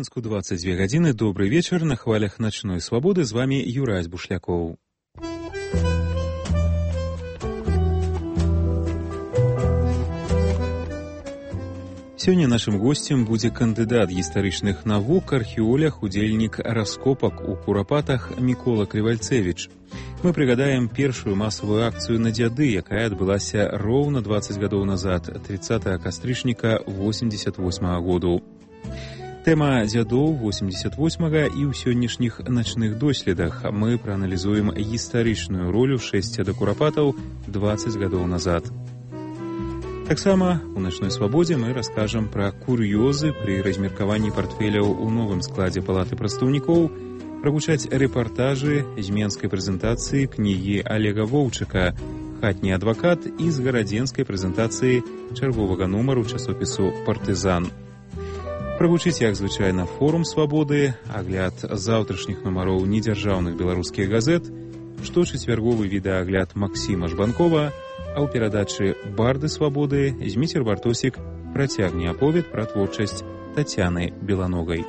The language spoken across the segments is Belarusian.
Мінску 22 гадзіны. Добрый вечар. На хвалях начной свабоды з вами Юрась Бушлякоў. Сёння нашым госцем будзе кандыдат гістарычных навук, археолог, удзельнік раскопак у Курапатах Мікола Крывальцевіч. Мы прыгадаем першую масавую акцыю на дзяды, якая адбылася роўна 20 гадоў назад, 30 кастрычніка 88 году. Тэма дзядоў 88-га і ў сённяшніх начных доследах. Мы прааналізуем гістарычную ролю шэсця да Курапатаў 20 гадоў назад. Таксама у начной свабодзе мы раскажам пра кур'ёзы пры размеркаванні партфеляў у новым складзе палаты прадстаўнікоў, прагучаць рэпартажы з менскай прэзентацыі кнігі Олега Воўчыка «Хатні адвакат» і з гарадзенскай прэзентацыі чарговага нумару часопісу «Партызан». Прагучыць, як звычайна, форум свабоды, агляд заўтрашніх нумароў недзяржаўных беларускіх газет, шточацвярговы відэаагляд Максіма Жбанкова, а ў перадачы «Барды свабоды» Зміцер Бартосік працягне аповед пра творчасць Тацяны Беланогай.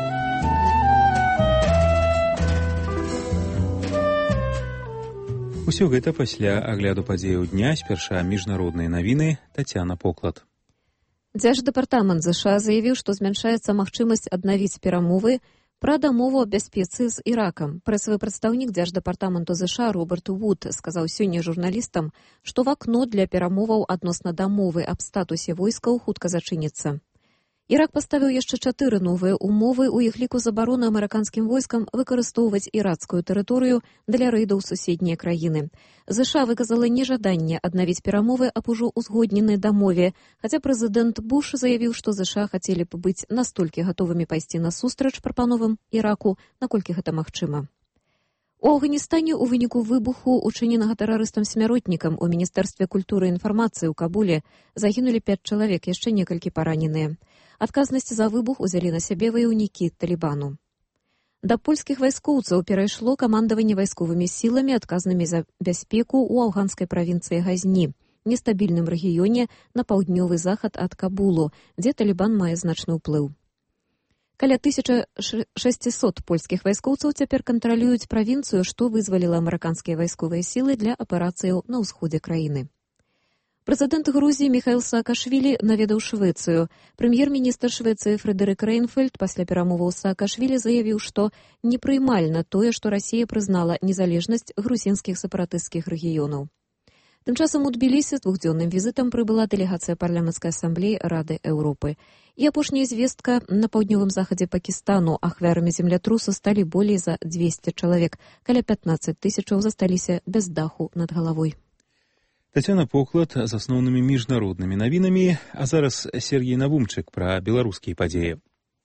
Усё гэта пасля агляду падзеяў дня, спярша міжнародныя навіны. Тацяна Поклад. Дзярждэпартамент ЗША заявіў, што змяншаецца магчымасць аднавіць перамовы пра дамову аб бяспецы з Іракам. Прэсавы прадстаўнік Дзярждэпартаменту ЗША Роберт Вуд сказаў сёння журналістам, што вакно для перамоваў адносна дамовы аб статусе войскаў хутка зачыніцца. Ірак паставіў яшчэ 4 новыя умовы, у іх ліку забароны амерыканскім войскам выкарыстоўваць іракскую тэрыторыю для рэйдаў суседнія краіны. ЗША выказала нежаданне аднавіць перамовы аб ужо узгодненай дамове, хаця прэзідэнт Буш заявіў, што ЗША хацелі б быць настолькі гатовымі пайсці насустрач прапановам Іраку, наколькі гэта магчыма. У Афганістане ў выніку выбуху, учыненага тэрарыстам смяротнікам у Міністэрстве культуры і інфармацыі ў Кабуле загінулі 5 чалавек, яшчэ некалькі параненыя. Адказнасць за выбух узялі на сябе ваяўнікі Талібану. Да польскіх вайскоўцаў перайшло камандаванне вайсковымі сіламі, адказнымі за бяспеку ў афганскай правінцыі Газні, нестабільным рэгіёне на паўднёвы захад ад Кабулу, дзе Талібан мае значны ўплыў. Каля 1600 польскіх вайскоўцаў цяпер кантралююць правінцыю, што вызваліла амерыканскія вайсковыя сілы для аперацыяў на ўсходзе краіны. Прэзідэнт Грузіі Міхаіл Саакашвілі наведаў Швецыю. Прэм'ер-міністр Швецыі Фрэдэрык Рэйнфельд пасля перамоваў з Саакашвілі заявіў, што непрыймальна тое, што Расія прызнала незалежнасць грузінскіх сепаратысцкіх рэгіёнаў. Тым часам у Тбілісі з двухдзённым візітам прыбыла дэлегацыя парламенцкай асамблеі Рады Еўропы. І апошняя звестка: на паўднёвым захадзе Пакістану ахвярамі землятрусу сталі болей за 200 чалавек. Каля 15 тысячаў засталіся без даху над галавой. Тацяна Поклад з асноўнымі міжнароднымі навінамі, а зараз Сергей Навумчык пра беларускія падзеі.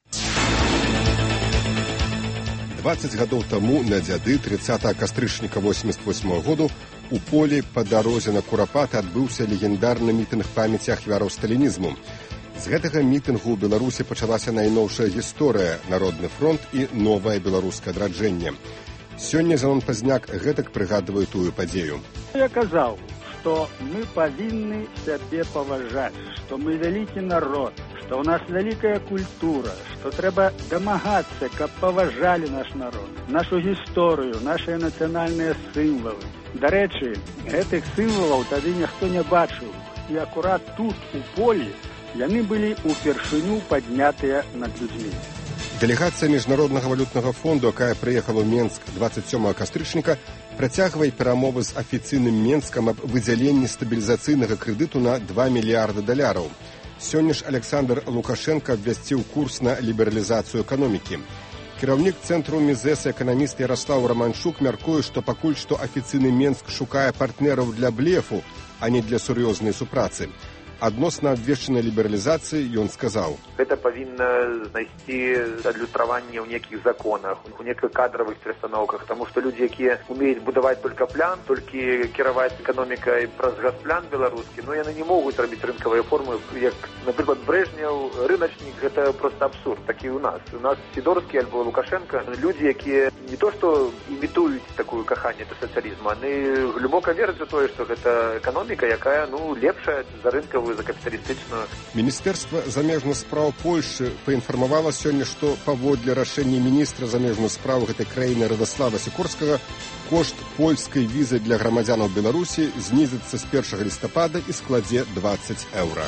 20 гадоў таму на дзяды 30 кастрычніка 88 году у полі па дарозе на Курапаты адбыўся легендарны мітынг памяці ахвяраў сталінізму. З гэтага мітынгу ў Беларусі пачалася найноўшая гісторыя, народны фронт і новае беларускае адраджэнне. Сёння Зянон Пазняк гэтак прыгадвае тую падзею. Я казаў, што мы павінны сябе паважаць, што мы вялікі народ, што ў нас вялікая культура, што трэба дамагацца, каб паважалі наш народ, нашу гісторыю, нашыя нацыянальныя сімвалы. Дарэчы, гэтых сімвалаў тады ніхто не бачыў, і акурат тут, у полі, яны былі ўпершыню паднятыя над людзьмі. Дэлегацыя Міжнароднага валютнага фонду, якая прыехала ў Менск 27 кастрычніка, працягвае перамовы з афіцыйным Менскам аб выдзяленні стабілізацыйнага крэдыту на $2 мільярды. Сёння ж Александр Лукашенко абвясціў курс на лібералізацыю эканомікі. Кіраўнік цэнтру МІЗЭС, эканаміст Яраслаў Раманчук, мяркуе, што пакуль што афіцыйны Менск шукае партнераў для блефу, а не для сур'ёзнай супрацы. Адносна абвешчанай лібералізацыі ён сказаў: гэта павінна знайсці адлюстраванне ў нейкіх законах, у нейкіх кадравых перастановках, таму што людзі, якія умеюць будаваць толькі план, толькі кіраваць эканомікай праз газплан беларускі, яны не могуць рабіць рынкавыя формы, як, напрыклад, Брэжнеў, рыначнік, гэта проста абсурд, такі у нас. У нас Сідорскі альбо Лукашенко, людзі, якія не то што імітуюць такую каханне да сацыялізму, яны глыбока вераць у тое, што гэта эканоміка, якая, лепшая за рынкавую рынкавую, за капіталістычную. Міністэрства замежных спраў Польшчы паінфармавала сёння, што паводле рашэння міністра замежных спраў гэтай краіны Радослава Сікорскага кошт польскай візы для грамадзянаў Беларусі знізіцца з 1 лістапада і складзе 20 еўра.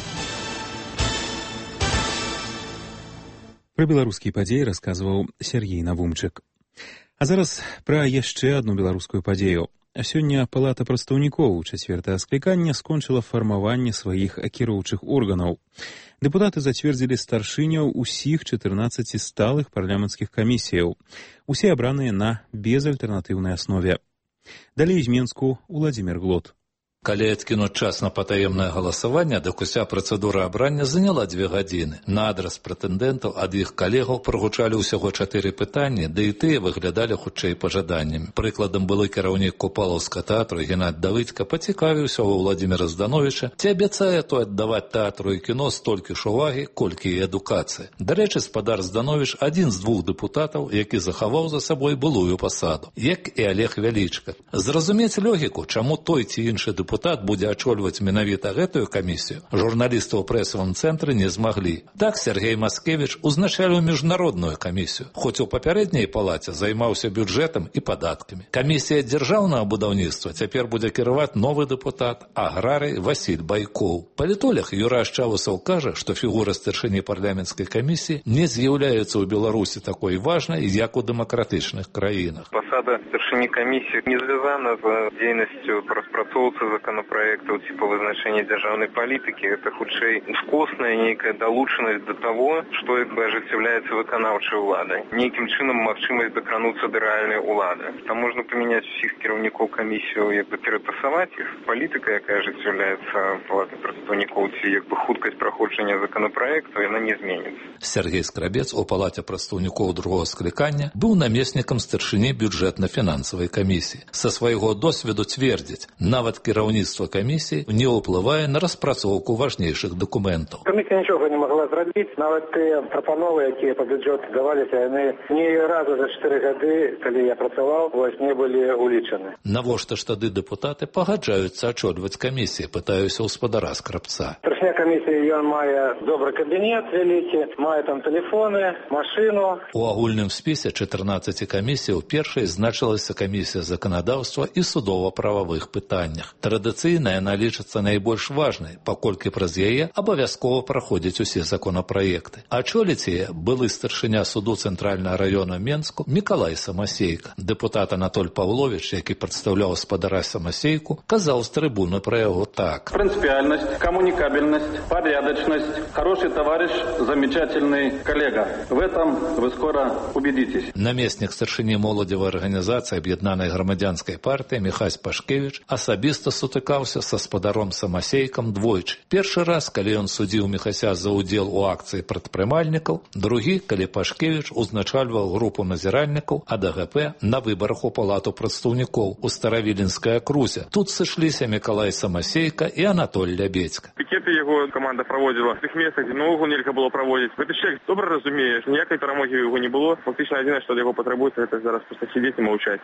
Пра беларускія падзеі расказваў Сергей Навумчык. А зараз пра яшчэ адну беларускую падзею. Сёння Палата прадстаўнікоў 4-е склікання скончыла фармаванне сваіх кіроўчых органаў. Дэпутаты зацвердзілі старшыняў усіх 14 сталых парламенцкіх камісіяў. Усе абраныя на безальтэрнатыўнай аснове. Далей з Менску Уладзімір Глот. Калі адкінуць час на патаемнае галасаванне, дык уся працэдура абрання заняла 2 гадзіны. На адрас прэтэндэнтаў ад іх калегаў прагучалі ўсяго 4 пытанні, ды і тыя выглядалі хутчэй пажаданнямі. Прыкладам, былы кіраўнік Купалаўскага тэатру Геннадзь Давыдзька пацікавіўся ў Уладзіміра Здановіча, ці абяцае той аддаваць тэатру і кіно столькі ж увагі, колькі і адукацыі. Дарэчы, спадар Здановіч адзін з 2 дэпутатаў, які захаваў за сабой былую пасаду, як і Олег Вялічка. Зразумець логіку, чаму той ці іншы дэпутат будзе ачольваць менавіта гэтую камісію, журналісты ў прэсавым цэнтры не змаглі. Так Сергей Маскевіч узначаліў міжнародную камісію, хоць у папярэдняй палаце займаўся бюджэтам і падаткамі. Камісія дзяржаўнага будаўніцтва цяпер будзе кіраваць новы дэпутат, аграрый Васіль Байкоў. Палітолог Юрай Чавусаў кажа, што фігура старшыні парламенцкай камісіі не з'яўляецца ў Беларусі такой важнай, як у дэмакратычных краінах. Пасада старшыні камісіі не звязана з дзейнасцю распрацоўцы законопроектаў типа вызначэння дзяржаўнай палітыкі. Это хутчэй ускосная нейкая далучанасць до того, што ажыццяўляецца выканаўчай уладай. Нейкім чынам магчымасць дакрануцца да рэальнай улады. Там можна памяняць усіх кіраўнікоў камісію, ператасаваць іх. Палітыка, якая ажыццяўляецца палатай прадстаўнікоў, ці хуткасць праходжання законопроекту, яна не зменіцца. Сергей Скрабец у палаце прадстаўнікоў другого склікання быў намеснікам старшыні бюджэтна-фінансавай камісіі. Са свайго досведу цвердзіць, нават кіраўніцтва камісіі не ўплывае на распрацоўку важнейшых дакументаў. Камісія нічога не магла зрабіць, нават тыя прапановы, якія па бюджэту даваліся, яны ні разу за 4 гады, калі я працаваў, не былі улічаны. Навошта ж тады дэпутаты пагаджаюцца ачольваць камісіі, пытаюся ў спадара Скрабца. Старшыня камісіі, ён мае добры кабінет вялікі, мае там тэлефоны, машыну. У агульным спісе 14 камісій першай значылася камісія заканадаўства і судова-прававых пытаннях. Традыцыйна яна лічыцца найбольш важнай, паколькі праз яе абавязкова праходзяць усе законапраекты. Ачоліць яе былы старшыня суду Цэнтральнага раёна Менску Мікалай Самасейка. Дэпутат Анатоль Павлович, які прадстаўляў спадара Самасейку, казаў з трыбуны пра яго так. Принципиальность, коммуникабельность, порядочность, хороший товарищ, замечательный коллега. В этом вы скоро убедитесь. Намеснік старшыні моладзевай арганізацыі Аб'яднанай грамадзянскай партыі Міхась Пашкевіч асабіста сутыкаўся са спадаром Самасейкам двойчы. Першы раз, калі ён судзіў Міхася за ўдзел у акцыі прадпрымальнікаў, другі, калі Пашкевіч узначальваў групу назіральнікаў АДГП на выбарах у палату прадстаўнікоў у Старавіленскай акрузе. Тут сышліся Мікалай Самасейка і Анатоль Лябедзька. Пікеты яго каманда праводзіла в тых месцах, дзе наогул нельга было праводзіць. Гэты чалавек добра разумее, што ніякай перамогі яго не было. Фактычна адзінае, што ад яго патрабуецца, гэта зараз проста сидзець і маўчаць.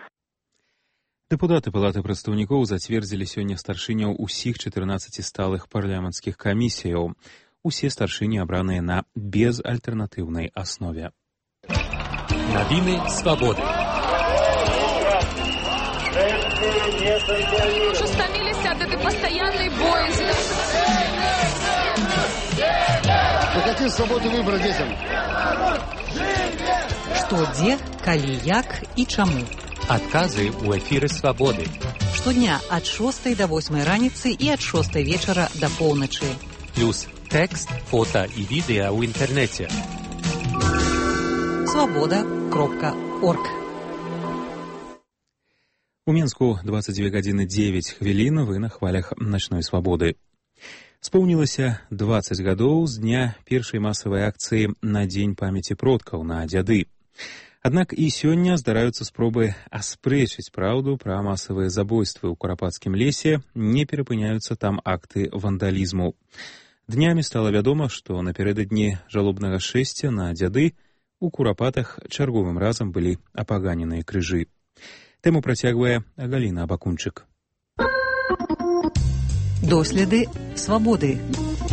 Дэпутаты Палаты прадстаўнікоў зацвердзілі сёння старшыняў усіх 14 сталых парламенцкіх камісіяў. Усе старшыні абраныя на безальтэрнатыўнай аснове. Навіны свабоды. Уже стаміліся ад этой пастаяннай боязі. Какие свободы выбора детям? Што, дзе, калі, як і чаму. Адказы ў эфіры свабоды. Штодня ад 6 до 8 раніцы і ад 6 вечара до поўначы. Плюс тэкст, фота і відэа ў інтэрнэце. Свабода.орг. У Менску 22 гадзіны 9 хвілін, вы на хвалях начной свабоды. Споўнілася 20 гадоў з дня першай масавай акцыі на Дзень памяці продкаў на дзяды. Аднак і сёння здараюцца спробы аспрэчыць праўду пра масавыя забойствы ў Курапацкім лесе, не перапыняюцца там акты вандалізму. Днямі стала вядома, што напярэдадні жалобнага шэсця на дзяды у Курапатах чарговым разам былі апаганеныя крыжы. Тэму працягвае Галіна Абакунчык. Доследы свабоды.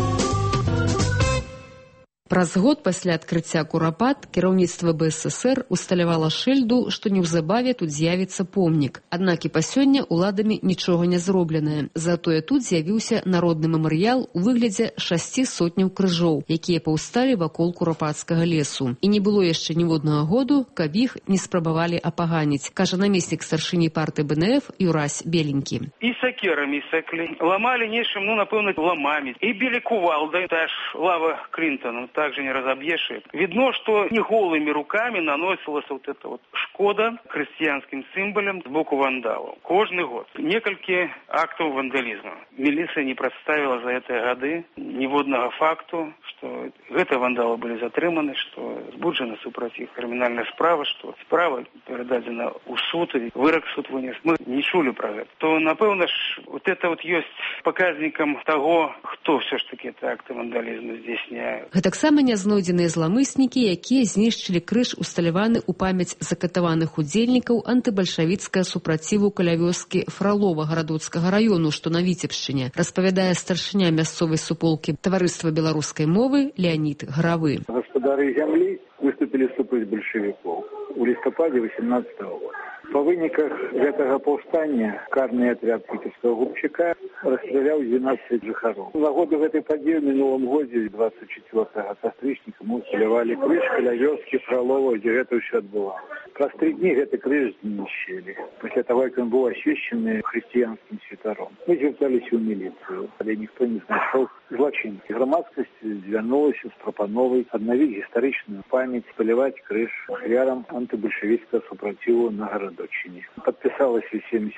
Праз год пасля адкрыцця Курапат кіраўніцтва БССР усталявала шыльду, што неўзабаве тут з'явіцца помнік. Аднак і па сёння уладамі нічога не зробленае. Затое тут з'явіўся народны мемарыял у выглядзе 6 сотняў крыжоў, якія паўсталі вакол курапатскага лесу. І не было яшчэ ніводнага году, каб іх не спрабавалі апаганіць, кажа намеснік старшыні партыі БНФ Юрась Беленькі. І сакерамі саклі, ламалі нечым, напэўна, ламамі. І білі кувалдай, та ж лава Клінтона, также не разобьешь. Видно, что не голыми руками наносилась вот эта вот шкода христианским символам с боку вандалов. Каждый год. Несколько актов вандализма. Милиция не представила за эти годы ниводного факту, что это вандалы были затриманы, что збуджена супротив криминальная справа, что справа передадена у суд, и вырок суд вынес. Мы не чули про это. То, напевно, вот это вот есть показником того, кто все ж таки это акты вандализма здійсняє. Гэтаксама не знойдзеныя зламыснікі, якія знішчылі крыж, усталяваны ў памяць закатаваных удзельнікаў антыбальшавіцкага супраціву каля вёскі Фралова гарадоцкага раёну, што на Віцебшчыне, распавядае старшыня мясцовай суполкі таварыства беларускай мовы Леонид Гравы. Гаспадары зямлі выступілі супраць бальшавікоў у лістападзе 18-го года. По выніках гэтага паўстання карны атряд віцебскага губчака расстраляў 12 жыхароў. На году гэтай падзеі ў мінулым годзе 24 кастрычніка мы усталявалі крыж каля вёскі Фралова, дзе гэта ўсё адбывалася. Праз 3 дні гэты крыж знішчылі. Пасля таго, як ён быў асвешчаны хрысціянскім святаром. Мы звярталіся ў міліцыю, але ніхто не знайшоў злачынцы. Грамадскасць звярнулася з прапановай аднавіць гістарычную памяць, спаляваць крыж ахвярам антыбальшавіцкага супраціву на гарадоччыне. Падпісалася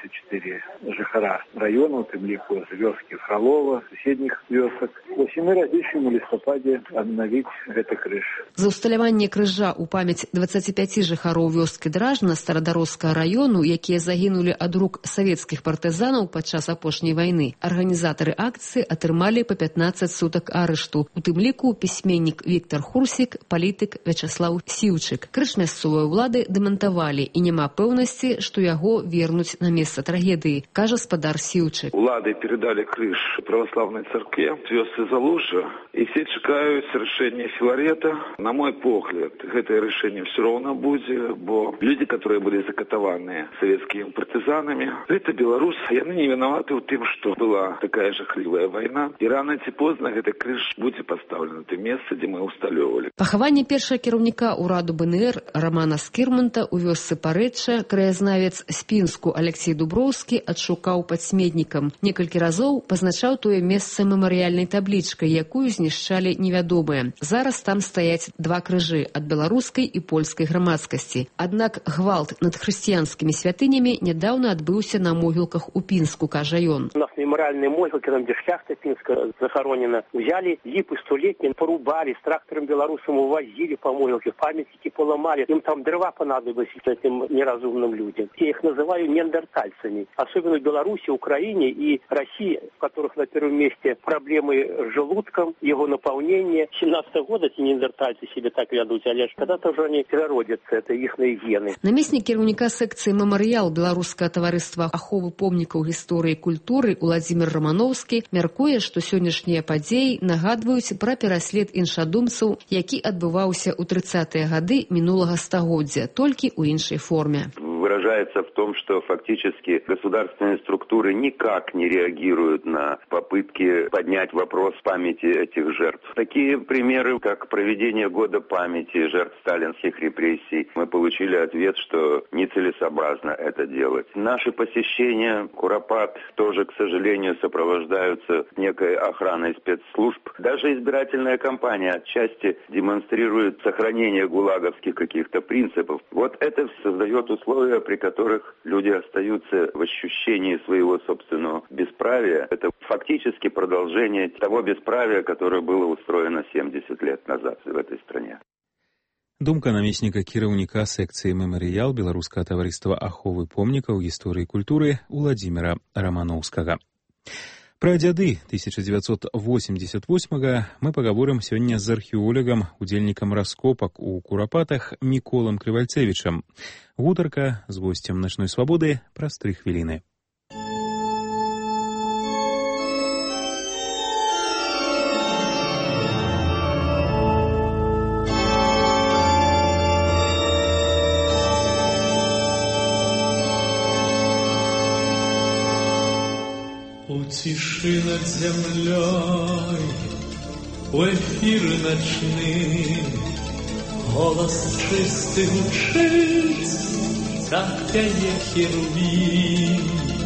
74 жыхара раёну, у тым ліку з вёскі Фралова, суседніх вёсак. Вось і мы разлічваем у лістападзе аднавіць гэты крыж. За усталяванне крыжа ў памяць 25 жыхароў вёскі Дражна Старадарожскага раёну, якія загінулі ад рук савецкіх партызанаў падчас апошняй вайны, арганізатары акцыі атрымалі па 15 сутак арышту. У тым ліку пісьменнік Віктор Хурсік, палітык Вячаслаў Сіўчык. Крыж мясцовыя ўлады дэмантавалі, і няма пэўнасці, што яго вернуць на месца трагедыі, кажа спадар Сіўчык. Улады передали крыж православной церкве, вёсцы Залужжа, и все чекают решения Филарета. На мой погляд, это решение все равно будет, бо люди, которые были закатованы советскими партизанами, это Беларусь, и они не виноваты в том, что была такая жахливая война. И рано или поздно этот крыж будет поставлен на то место, где мы усталёвали. Пахаванне першага кіраўніка ўраду БНР Романа Скірманта у вёсцы Парэчча краязнавец Спінску Алексей Дуброўскі адшукаў пад Смеднікам. Некалькі разоў пазначаў тое месца мемарыяльнай таблічкай, якую знішчалі невядомыя. Зараз там стаяць 2 крыжы ад беларускай і польскай грамадскасці. Аднак гвалт над хрысціянскімі святынямі нядаўна адбыўся на могілках у Пінску, кажа ён. У нас меморіальныя могілкі, там дзе шляхта пінска захаронена, узялі ліпы столетнія, порубалі, з трактаром беларусам увозілі па могілкі, памятнікі поламалі. Ім там дрова понадобилось этим неразумным людям. Я их называю неандертальцами. Особенно в Беларуси, Украине и России, в которых на первом месте проблемы с желудком, его наполнение. С 17 года эти неандертальцы себе так ведут, а лишь когда-то уже они переродятся, это их гены. Намеснік кіраўніка секцыі «Мемарыял» Беларускага таварыства аховы помнікаў гісторыі і культуры Уладзімір Рамановскі мяркуе, што сённяшнія падзеі нагадваюць пра пераслед іншадумцаў, які адбываўся ў 30-е гады мінулага стагоддзя, толькі ў іншай форме. Выражается в том, что фактически государственные структуры никак не реагируют на попытки поднять вопрос памяти этих жертв. Такие примеры, как проведение года памяти жертв сталинских репрессий, мы получили ответ, что нецелесообразно это делать. Наши посещения Куропат тоже, к сожалению, сопровождаются некой охраной спецслужб. Даже избирательная кампания отчасти демонстрирует сохранение гулаговских каких-то принципов. Вот это создает условия, при которых люди остаются в ощущении своего собственного бесправия. Это фактически продолжение того бесправия, которое было устроено 70 лет назад в этой стране. Думка намесніка кіраўніка секцыі «Мемарыял» Беларускага таварыства аховы помнікаў гісторыі і культуры Уладзіміра Рамановскага. Про дзяды 1988-го мы поговорим сегодня с археологом, удзельнікам раскопак у Курапатах Міколам Крывальцевічам. Гутарка з госцем «Начной свободы» праз 3 хвіліны. тиши над землей, у эфиры ночные, голос чистый звучит, как пяне херувим.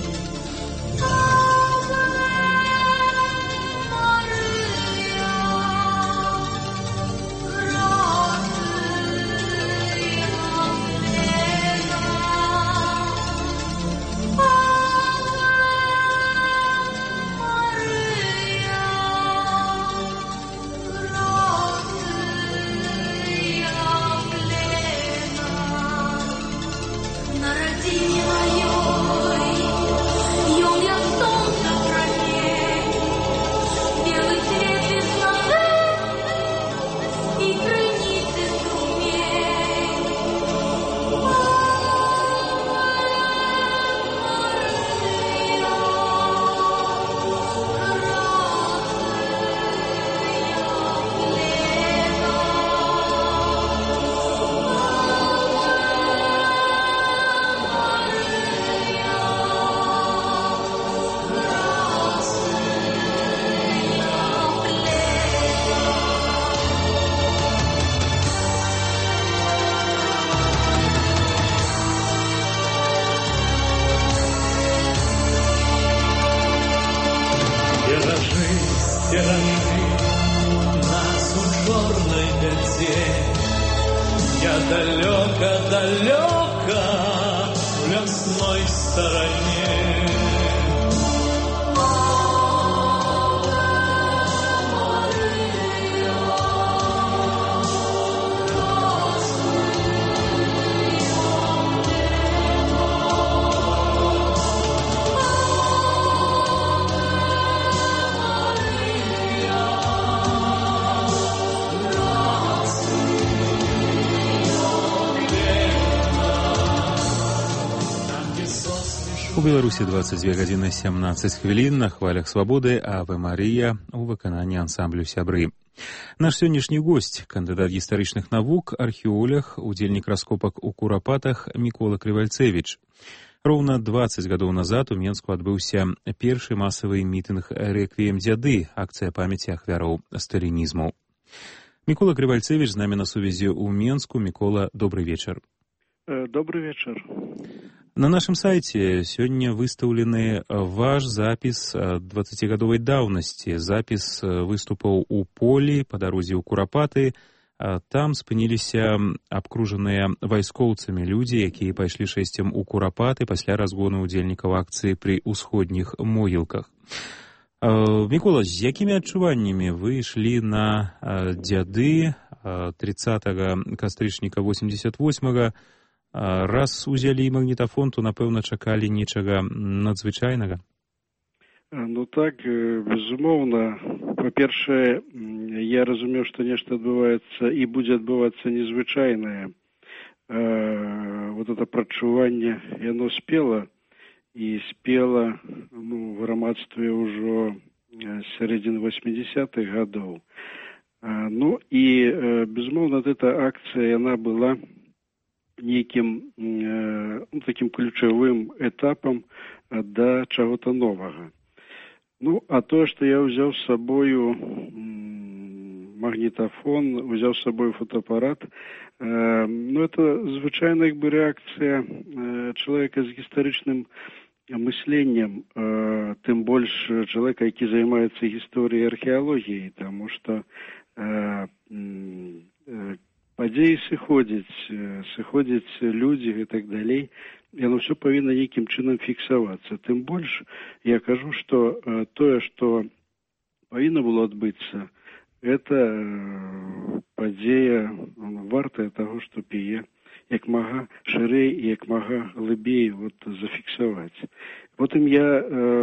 У Беларусі 22 гадзіны 17 хвілін на хвалях свабоды Аве Марія у выкананні ансамблю сябры. Наш сённяшні госць, кандыдат гістарычных навук, археолог, удзельнік раскопак у Курапатах Мікола Крывальцевіч. Роўна 20 гадоў назад у Менску адбыўся першы масавы мітынг «Рэквіем дзяды», акцыя памяці ахвяраў сталінізму. Мікола Крывальцевіч з намі на сувязі ў Менску. Мікола, добрый вечар. Добрый вечар. На нашым сайце сёння выстаўлены ваш запіс 20-гадовай даўнасці, запіс выступаў у полі па дарозе ў Курапаты. Там спыніліся абкружаныя вайскоўцамі людзі, якія пайшлі шэсцем у Курапаты пасля разгону удзельнікаў акцыі пры ўсходніх могілках. Мікола, з якімі адчуваннямі вы ішлі на дзяды 30 кастрычніка 88-га? Раз узялі магнітафон, то, напэўна, чакалі нечага надзвычайнага? Ну так, безумоўна. Па-першае, я разумеў, што нешта адбываецца і будзе адбывацца незвычайнае. Вот это прачуванне, яно спела, і спела в грамадстве ўжо сярэдзіны 80-х гадоў. Ну і, безумоўна, эта акцыя, яна была нейкім такім ключавым этапам да чаго-то новага. Ну, а тое, што я ўзяў з сабою магнітафон, ўзяў з сабою фотоапарат, ну, это звычайна як бы рэакцыя чалавека з гістарычным мысленнем, тым больш чалавека, які займаецца гісторыяй і археалогіяй, таму што падзеі сыходзяць людзі і так далей, яно ўсё павінна нейкім чынам фіксавацца. Тым больш, я кажу, што тое, што павінна было адбыцца, гэта падзея вартая таго, што піе як мага шырэй і як мага глыбей зафіксаваць. Потым я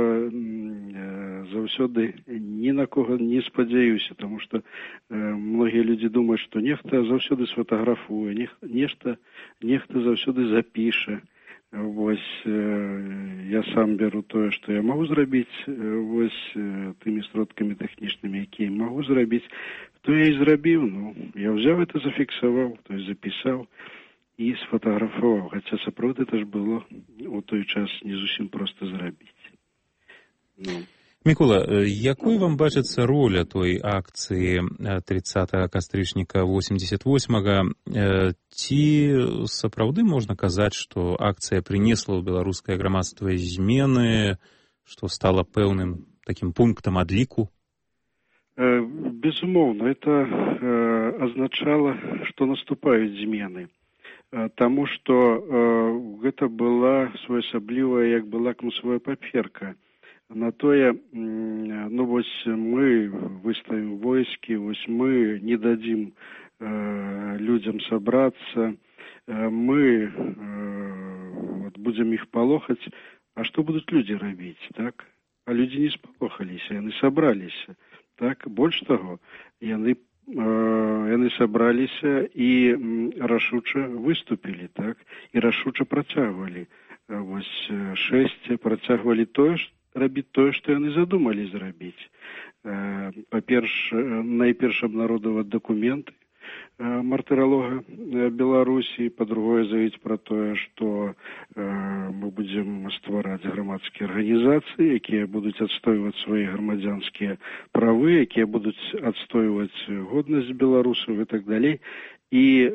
заўсёды ні на кого не спадзяюся, таму што многія людзі думаюць, што нехта заўсёды сфотаграфуе, нехта заўсёды запіша. Вось я сам беру тое, што я магу зрабіць, вось тымі сродкамі тэхнічнымі, якія магу зрабіць, то я і зрабіў. Ну, я ўзяў это, зафіксаваў, то есть запісаў і сфотаграфаваў, хаця сапраўды это ж было у той час не зусім проста зрабіць. Ну. Мікола, якой вам бачыцца роля той акцыі 30 кастрычніка 88-га? Ці сапраўды можна казаць, што акцыя прынесла ў беларускае грамадства змены, што стала пэўным такім пунктам адліку? Безумоўна, это азначала, што наступаюць змены. Таму што гэта была своеасаблівая, як бы лакмусовая паперка на тое, ну вось мы выставім войскі, вось мы не дадзім людзям сабрацца, мы вот, будзем іх палохаць, а што будуць людзі рабіць, так? А людзі не спалохаліся, яны сабраліся, так? Больш таго, яны сабраліся і рашуча выступілі, так? І рашуча працягвалі. Вось 6 працягвалі рабіць тое, што яны задумалі зрабіць. Найперш абнародаваць дакументы мартыралога Беларусі, па-другое заявіць пра тое, што мы будзем ствараць грамадскія арганізацыі, якія будуць адстойваць свае грамадзянскія правы, якія будуць адстойваць годнасць беларусаў і так далей. І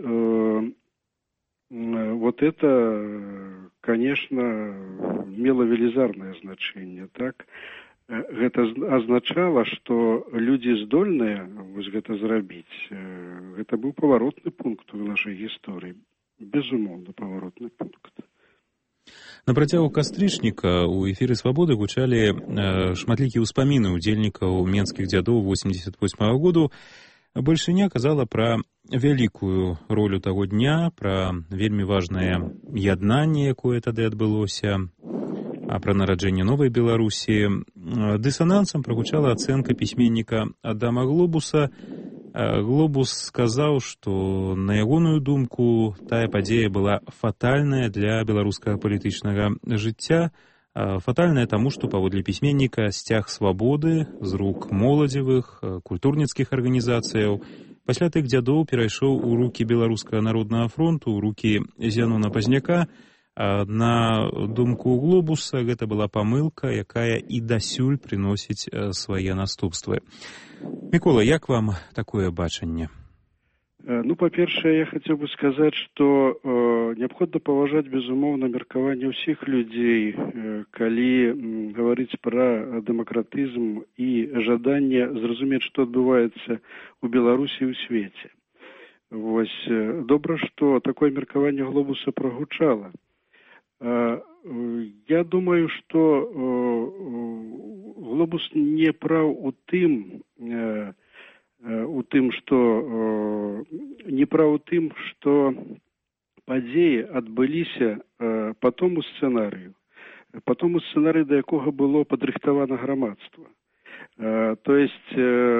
вот это, конечно, мело велізарнае значэнне, так? Гэта азначала, што людзі здольныя вось гэта зрабіць. Гэта быў паваротны пункт у нашай гісторыі. Безумоўна, паваротны пункт. На працягу кастрычніка ў эфіры «Свабоды» гучалі шматлікія ўспаміны ўдзельнікаў менскіх дзядоў 88-го году. Большыня казала пра вялікую ролю таго дня, пра вельмі важнае яднанне, якое тады адбылося, а пра нараджэнне новай Беларусі. Дысанансам прагучала ацэнка пісьменніка Адама Глобуса. Глобус сказаў, што на ягоную думку тая падзея была фатальная для беларускага палітычнага жыцця, фатальная таму, што паводле пісьменніка сцяг свабоды з рук моладзевых, культурніцкіх арганізацыяў пасля тых дзядоў перайшоў у рукі Беларускага народнага фронту, у рукі Зянона Пазняка. На думку Глобуса, гэта была памылка, якая і дасюль прыносіць свае наступствы. Мікола, як вам такое бачанне? Ну, па-першае, я хацеў бы сказаць, што неабходна паважаць, безумоўна, меркаванне ўсіх людзей, калі гаварыць пра дэмакратызм і жаданне зразумець, што адбываецца ў Беларусі і ў свеце. Вось, добра, што такое меркаванне Глобуса прагучала. Я думаю, што Глобус не праў у тым, што падзеі адбыліся па тому сцэнарыю, да якога было падрыхтавана грамадства. То есть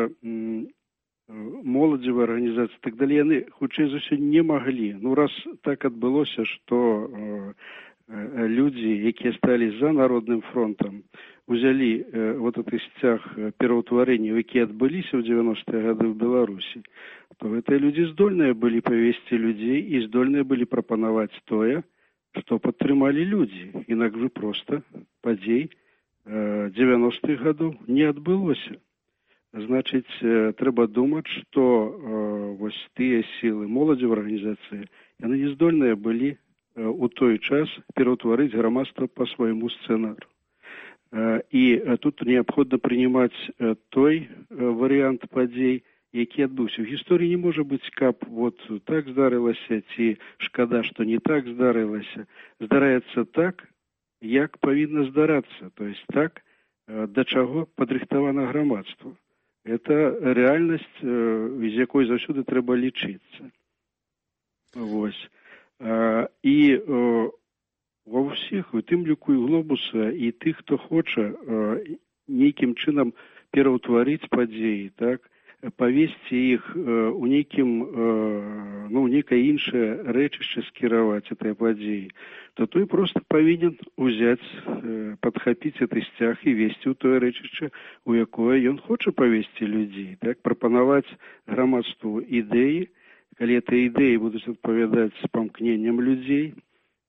моладзевыя арганізацыі, так далей, яны хутчэй за ўсё не маглі. Ну, раз так адбылося, што людзі, якія сталі за народным фронтам, узялі вот гэты сцяг пераўтварэнняў, якія адбыліся ў 90-е гады ў Беларусі, то гэтыя людзі здольныя былі павесці людзей і здольныя былі прапанаваць тое, што падтрымалі людзі. Інакш проста падзей 90-х гадоў не адбылося. Значыць, трэба думаць, што вось тыя сілы моладзевай арганізацыі, яны не здольныя былі у той час пераўтварыць грамадства па свайму сцэнару. І тут неабходна прынимаць той варыянт падзей, які адбыўся. У гісторыі не можа быць, каб вот так здарылася, ці шкада, што не так здарылася. Здараецца так, як павінна здарацца. То есть так, да чаго падрыхтавана грамадства. Это рэальнасць, з якой заўсёды трэба лічыцца. Вось. І ва ўсіх, у тым ліку і Глобуса, і тых, хто хоча нейкім чынам пераўтварыць падзеі, так, павесці іх у нейкае іншае рэчышча скіраваць гэтыя падзеі, то той проста павінен узяць, падхапіць гэты сцяг і весці ў тое рэчышча, у якое ён хоча павесці людзей, так, прапанаваць грамадству ідэі. Калі гэтыя ідэі будуць адпавядаць памкненням людзей,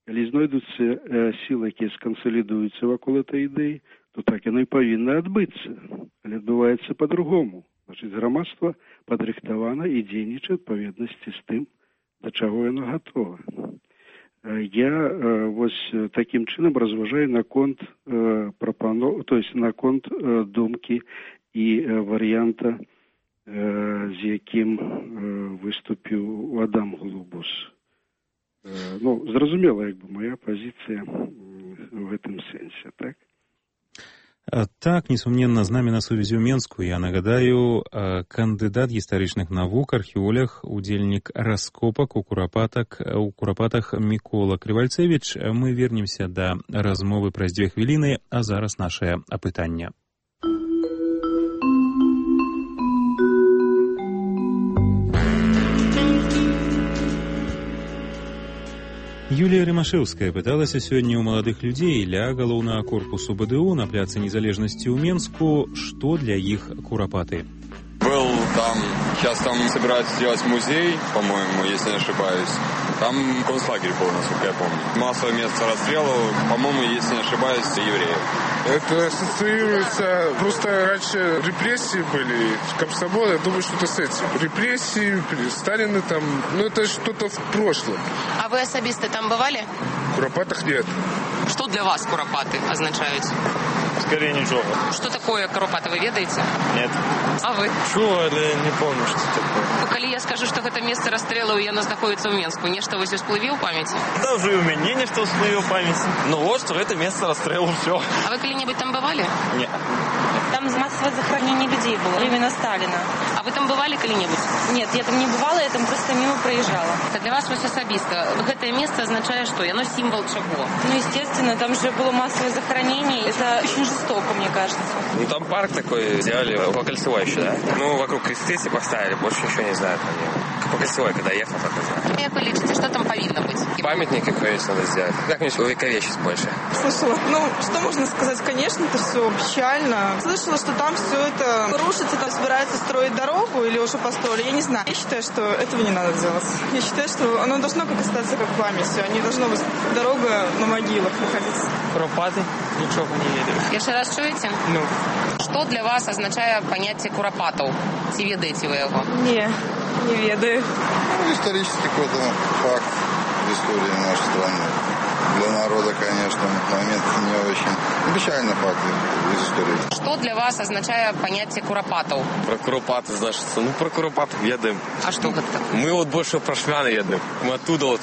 калі знойдуцца сілы, якія скансалідуюцца вакол этой ідэі, то так яно і павінна адбыцца. Але адбываецца па-другому. Значыць, грамадства падрыхтавана і дзейнічае ў адпаведнасці з тым, да чаго яно гатова. Я вось такім чынам разважаю наконт то есть наконт думкі і варыянта, з якім выступіў Адам Голубус. Ну, зразумела, як бы, моя пазіцыя в гэтым сэнсе, так? Так, несумненно, з намі на сувязі ў Менску. Я нагадаю, кандыдат гістарычных навук, археолог, удзельнік раскопак у Курапатах Мікола Крывальцевіч. Мы вернемся да размовы праз 2 хвіліны, а зараз нашае апытанне. Юлія Рымашэўская пыталася сёння ў маладых людзей ля галоўнага корпусу БДУ на пляцы Незалежнасці ў Менску, што для іх Курапаты. Был там, сейчас там собираются сделать музей, по-моему, если не ошибаюсь. Там концлагерь был, насколько я помню. Массовое место расстрелов, по-моему, если не ошибаюсь, евреев. Это ассоциируется, просто раньше репрессии были, комсомол, я думаю, что-то с этим. Репрессии, Сталины там, ну это что-то в прошлом. А вы особисто там бывали? В Куропатах нет. Что для вас Куропаты означают? Скорее ничего. Что такое Куропаты, вы ведаете? Нет. А вы? Чего, але не помню, что такое. Калі я скажу, что гэта место расстрелаў, и оно знаходится в Менску, нечто вось всплыве ў памяти? Да, уже у меня нечто всплыве в памяти. Ну вот, что это место расстрелов, все. А вы когда-нибудь там бывали? Нет. Там массовое захоронение людей было, времена Сталина. А вы там бывали когда-нибудь? Нет, я там не бывала, я там просто мимо проезжала. Так для вас вось асабіста, гэтае место означает что? Оно символ чего? Ну, естественно, там же было массовое захоронение. Это очень жестоко, мне кажется. Ну, там парк такой сделали, по Кольцевой еще, да? Ну, вокруг кресты поставили, больше ничего не знаю про него. По Кольцевой, когда ехал, только знаю. Как вы лечите, что там повинно быть? Памятник какой-нибудь надо сделать. Как-нибудь увековечить больше. Слышала. Ну, что можно сказать? Конечно, это все печально. Слышала, что там все это рушится, там собирается строить дорогу или уже построили, я не знаю. Я считаю, что этого не надо делать. Я считаю, что оно должно как остаться как память. Не должно быть дорога на могилах находиться. Куропаты? Ничего не верю. Еще раз чуете? Ну. Что для вас означает понятие Куропатов? Ці ведаете вы его? Не ведаю. Ну, исторический какой-то факт в истории нашей страны. Для народа, конечно, момент не очень печальный факт из истории. Что для вас означает понятие Куропатов? Про Куропаты, значит, ну про Куропатов ведаем. А что это? Мы вот больше про шмяны ведаем. Мы оттуда вот.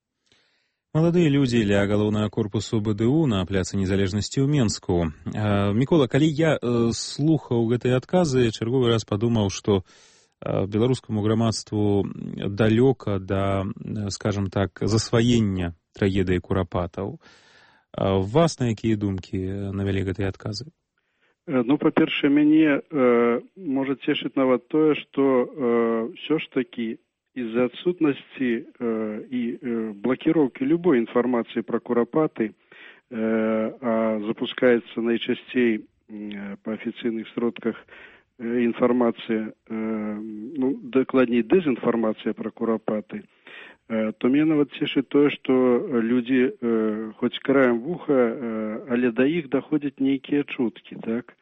Маладыя людзі ля галоўнага корпусу БДУ на пляцы Незалежнасці ў Менску. Мікола, калі я слухаў гэтыя адказы, чарговы раз падумаў, што беларускаму грамадству далёка да, скажем так, засваення трагедыі Курапатаў. Вас на якія думкі навялі гэтыя адказы? Ну, па-першае, мяне можа цешыць нават тое, што ўсё ж такі из-за отсутности и блокировки любой информации про Куропаты, а запускается наичастей по официальных сродках информация, ну, докладней дезинформация про Куропаты, то меня нават цешыць тое, што людзі хоць краем вуха, але да іх даходзяць нейкія чуткі, так?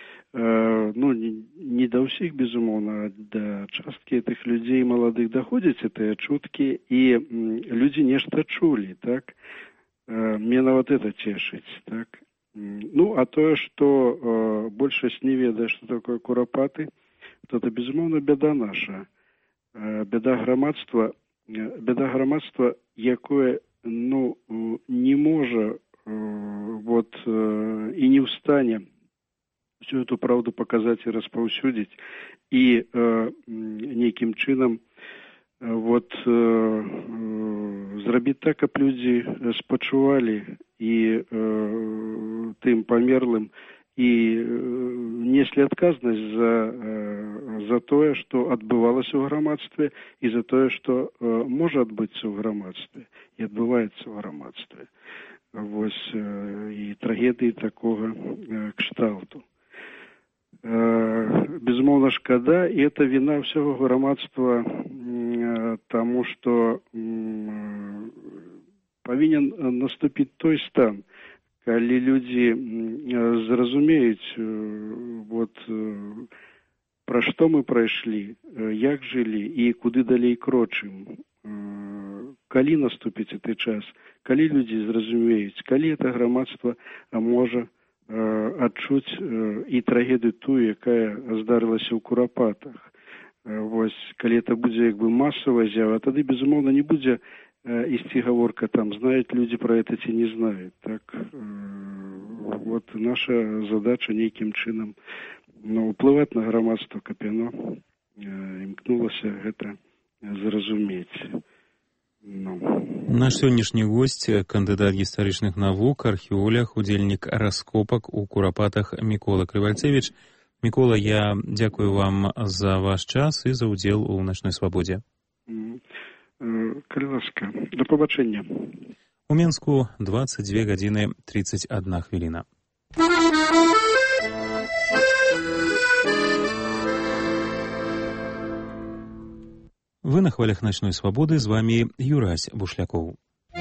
Ну, не да ўсіх, безумоўна, а да часткі этих людзей маладых даходзяць гэтыя чуткі, і людзі нешта чулі, так? Мне нават это цешыць, так? Ну, а тое, што большасць не ведае, што такое Куропаты, то это, безумоўна, бяда наша. Бяда грамадства, якое, ну, не можа вот і не ў стане всю эту правду показать и распаўсюдзіць, і нейкім чынам вот зрабіць так, каб людзі спачувалі і тым памерлым і неслі адказнасць за тое, што адбывалася ў грамадстве, і за тое, што можа адбыцца ў грамадстве і адбываецца ў грамадстве. Вось і трагедыі такога кшталту. Безумоўна, шкада, і это віна ўсяго грамадства, таму што, павінен наступіць той стан, калі людзі зразумеюць, пра што мы прайшлі, як жылі і куды далей крочым. Калі наступіць гэты час, калі людзі зразумеюць, калі это грамадства можа адчуць і трагедыю тую, якая здарылася ў Курапатах. Калі это будзе масавая з'ява, тады, безумоўна, не будзе ісці гаворка там, знаюць людзі пра гэта ці не знаюць. Так, наша задача нейкім чынам уплываць на грамадства, каб яно імкнулася гэта зразумець. Наш сённяшні госць, кандыдат гістарычных навук, археолог, удзельнік раскопак у Курапатах Мікола Крывальцевіч. Мікола, я дзякую вам за ваш час і за ўдзел у начной свабодзе. Калі ласка, да пабачэння. У Менску 22 гадзіны 31 хвіліна. Вы на хвалях ночной свободы, з вами Юрась Бушляков.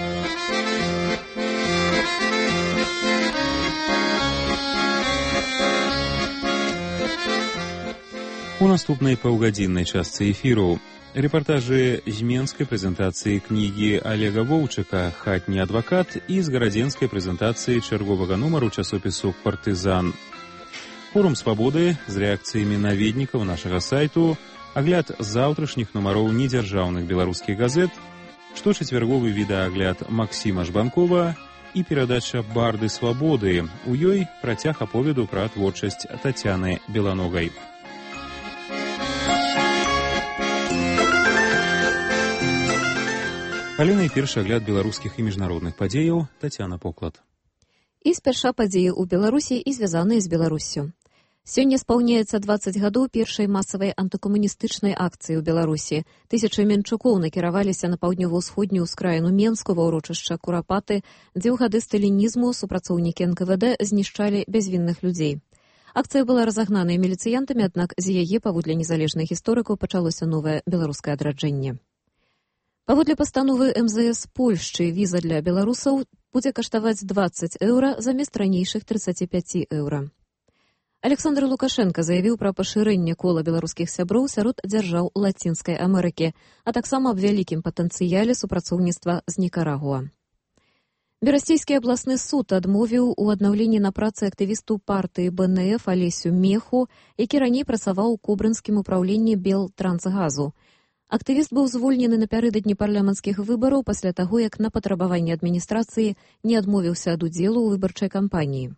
У наступнай паўгадзіннай частцы эфіру рэпартажы з менскай прэзентацыі кнігі Олега Воўчыка «Хатні адвакат» і з гарадзенскай прэзентацыі чарговага нумару часопісу «Партызан». Форум свабоды з рэакцыямі наведнікаў нашага сайту, агляд заўтрашніх нумароў недзяржаўных беларускіх газет, шточацвярговы відэаагляд Максіма Жбанкова і перадача «Барды свабоды». У ёй працяг аповеду пра творчасць Тацяны Беланогай. Але найперш агляд беларускіх і міжнародных падзеяў Тацяна Поклад. І спярша падзеі ў Беларусі і звязаныя з Беларуссю. Сёння спаўняецца 20 гадоў першай масавай антыкамуністычнай акцыі ў Беларусі. Тысячы менчукоў накіраваліся на паўднёва-ўсходнюю ўскраіну Менску ва ўрочышча Курапаты, дзе ў гады сталінізму супрацоўнікі НКВД знішчалі бязвінных людзей. Акцыя была разагнаная міліцыянтамі, аднак з яе, паводле незалежных гісторыкаў, пачалося новае беларускае адраджэнне. Паводле пастановы МЗС Польшчы віза для беларусаў будзе каштаваць 20 еўра замест ранейшых 35 еўра. Александр Лукашенко заявіў пра пашырэнне кола беларускіх сяброў сярод дзяржаў Лацінскай Амерыкі, а таксама аб вялікім патэнцыяле супрацоўніцтва з Нікарагуа. Берасцейскі абласны суд адмовіў у аднаўленні на працы актывісту партыі БНФ Алесю Меху, які раней працаваў у кобрынскім упраўленні Белтрансгазу. Актывіст быў звольнены напярэдадні парламенцкіх выбараў пасля таго, як на патрабаванне адміністрацыі не адмовіўся ад удзелу ў выбарчай кампаніі.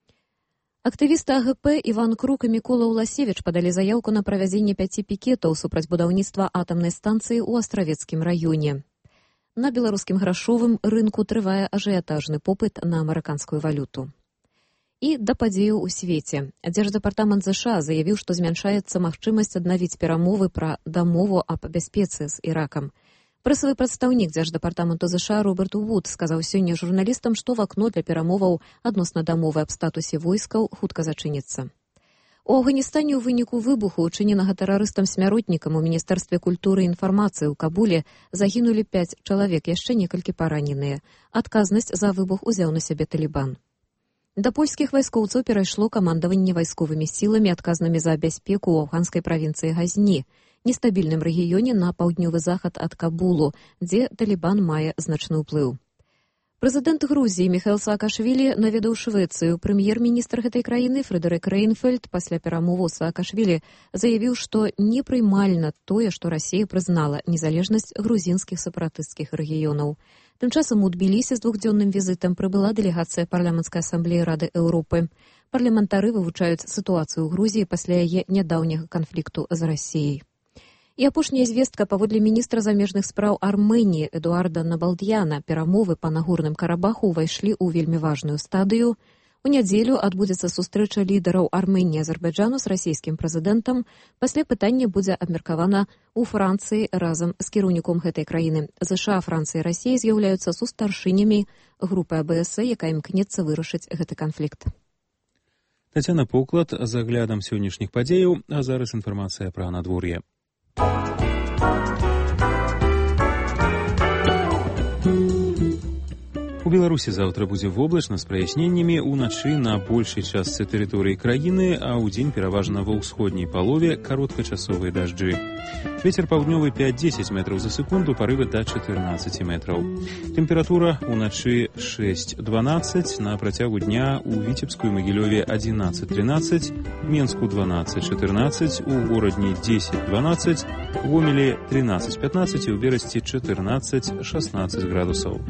Актывісты АГП Іван Крук і Мікола Уласевіч падалі заяўку на правядзенне 5 пікетаў супраць будаўніцтва атамнай станцыі ў Астравецкім раёне. На беларускім грашовым рынку трывае ажыятажны попыт на амерыканскую валюту. І да падзеяў у свеце. Дзярждэпартамент ЗША заявіў, што змяншаецца магчымасць аднавіць перамовы пра дамову аб бяспецы з Іракам. Прэсавы прадстаўнік Дзярждэпартаменту ЗША Роберт Вуд сказаў сёння журналістам, што вакно для перамоваў адносна дамовы аб статусе войскаў хутка зачыніцца. У Афганістане ў выніку выбуху, учыненага тэрарыстам-смяротнікам у Міністэрстве культуры і інфармацыі ў Кабуле, загінулі 5 чалавек, яшчэ некалькі параненыя. Адказнасць за выбух узяў на сябе Талібан. Да польскіх вайскоўцаў перайшло камандаванне вайсковымі сіламі, адказнымі за бяспеку ў афганскай правінцыі Газні, нестабільным рэгіёне на паўднёвы захад ад Кабулу, дзе Талібан мае значны ўплыў. Прэзідэнт Грузіі Міхаэл Саакашвілі наведаў Швецыю. Прэм'ер-міністр гэтай краіны Фрэдэрык Рэйнфельд пасля перамоваў Саакашвілі заявіў, што непрымальна тое, што Расія прызнала незалежнасць грузінскіх сепаратысцкіх рэгіёнаў. Тым часам у Тбілісі з двухдзённым візітам прыбыла дэлегацыя парламенцкай асамблеі Рады Еўропы. Парламентары вывучаюць сітуацыю ў Грузіі пасля яе нядаўняга канфлікту з Расіяй. І апошняя звестка паводле міністра замежных спраў Арменіі Эдуарда Набалдьяна. Перамовы па Нагорным Карабаху ўвайшлі ў вельмі важную стадыю. У нядзелю адбудзецца сустрэча лідараў Арменіі і Азербайджану з расійскім прэзідэнтам. Пасля пытання будзе абмеркавана ў Францыі разам з кіраўніком гэтай краіны. ЗША, Францыя і Расія з'яўляюцца сустаршынямі групы АБС, якая імкнецца вырашыць гэты канфлікт. Тацяна Поклад з аглядам сённяшніх падзеяў, а зараз інфармацыя пра надвор'е. У Беларусі заўтра будзе воблачна з праясненнямі, уначы на большай частцы тэрыторыі краіны, а ў дзень пераважна ва ўсходняй палове кароткачасовыя дажджы. Вецер паўднёвы 5-10 метраў за секунду, парывы да 14 метраў. Тэмпература уначы 6-12, на працягу дня у Віцебску і Магілёве 11-13, Менску 12-14, у горадні 10-12, Гомелі 13-15 і ў Берасці 14-16 градусаў.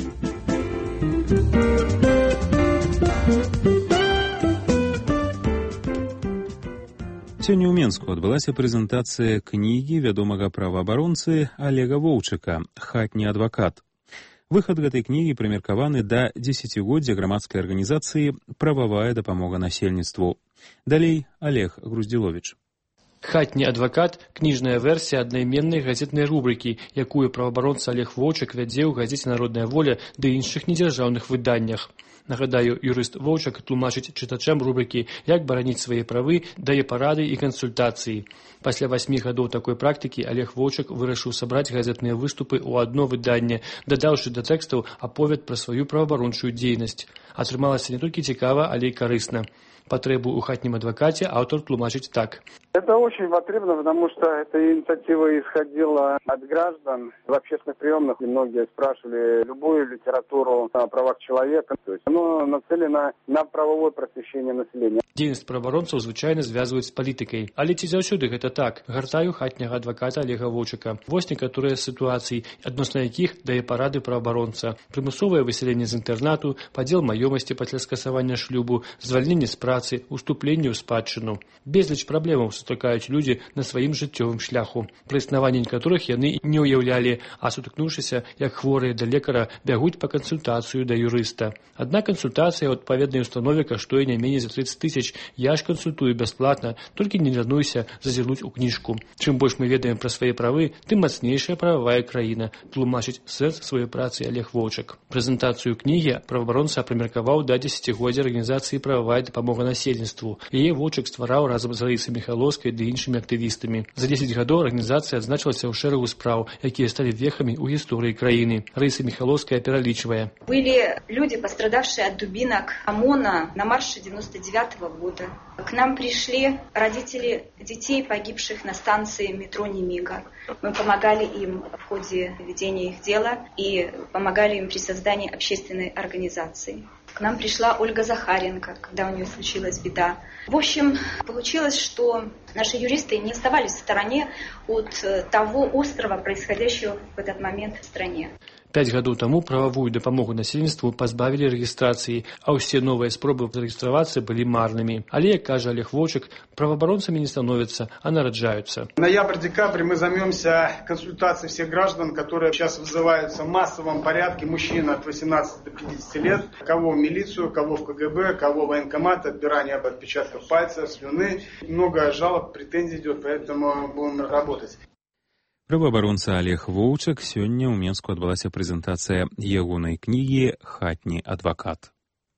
Сёння ў Менску адбылася прэзентацыя кнігі вядомага праваабаронцы Олега Воўчыка «Хатні адвакат». Выхад гэтай кнігі прымеркаваны да 10годдзя грамадскай арганізацыі «Прававая дапамога насельніцтву». Далей Олег Груздзіловіч. «Хатні адвакат» – кніжная версія аднайменнай газетнай рубрыкі, якую праваабаронца Олег Воўчык вядзе ў газеце «Народная воля» ды іншых недзяржаўных выданнях. Нагадаю, юрыст Воўчык тлумачыць чытачам рубрыкі, як бараніць свае правы, дае парады і кансультацыі. Пасля 8 гадоў такой практыкі Олег Воўчык вырашыў сабраць газетныя выступы ў адно выданне, дадаўшы да тэкстаў аповед пра сваю праваабарончую дзейнасць. Атрымалася не толькі цікава, але і карысна. Потребу у хатнем адвокате автор тлумачит так. Это очень потребно, потому что эта инициатива исходила от граждан. В общественных приемах многие спрашивали любую литературу о правах человека. То есть оно нацелено на правовое просвещение населения. Дзейнасць праваабаронцаў звычайна звязваюць з палітыкай. Але ці заўсёды гэта так? Гартаю хатняга адваката Олега Воўчыка. Вось некаторыя сітуацыі, адносна якіх дае парады праваабаронца. Прымусовае высяленне з інтэрнату, падзел маёмасці пасля скасавання шлюбу, звальненне з працы, уступленне ў спадчыну. Безліч праблемаў сустракаюць людзі на сваім жыццёвым шляху, пры існаванні некаторых яны не ўяўлялі, а сутыкнуўшыся, як хворыя да лекара, бягуць па кансультацыю да юрыста. Адна кансультацыя ў адпаведнай установе каштуе не меней за 30 000. Я ж кансультую бясплатна, толькі не лянуйся зазірнуць у кніжку. Чым больш мы ведаем пра свае правы, тым мацнейшая прававая краіна, тлумачыць сэнс сваёй працы Олег Воўчык. Прэзентацыю кнігі праваабаронца прымеркаваў да 10годдзя арганізацыі «Прававая дапамога насельніцтву». Яе Воўчык ствараў разам з Раісай Міхайлаўскай ды іншымі актывістамі. За 10 гадоў арганізацыя адзначылася ў шэрагу спраў, якія сталі вехамі ў гісторыі краіны. Раіса Міхайлаўская пералічвае. Были люди, пострадавшие от дубинок ОМОНа на марше 99-го года. К нам пришли родители детей, погибших на станции метро Немига. Мы помогали им в ходе ведения их дела и помогали им при создании общественной организации. К нам пришла Ольга Захаренко, когда у нее случилась беда. В общем, получилось, что наши юристы не оставались в стороне от того острова, происходящего в этот момент в стране. 5 гадоў таму прававую дапамогу насельніцтву пазбавілі рэгістрацыі, а ўсе новыя спробы зарэгістравацца былі марнымі. Але, як кажа Олег Воўчык, праваабаронцамі не становятся, а нараджаются. Ноябрь-декабрь мы займемся консультацией всех граждан, которые сейчас вызываются в массовом порядке. Мужчин от 18 до 50 лет. Кого в милицию, кого в КГБ, кого в военкомат, отбирание отпечатков пальцев, слюны. Много жалоб, претензий идет, поэтому будем работать. Праваабаронца Олег Воўчык. Сёння ў Менску адбылася прэзентацыя ягонай кнігі «Хатні адвакат».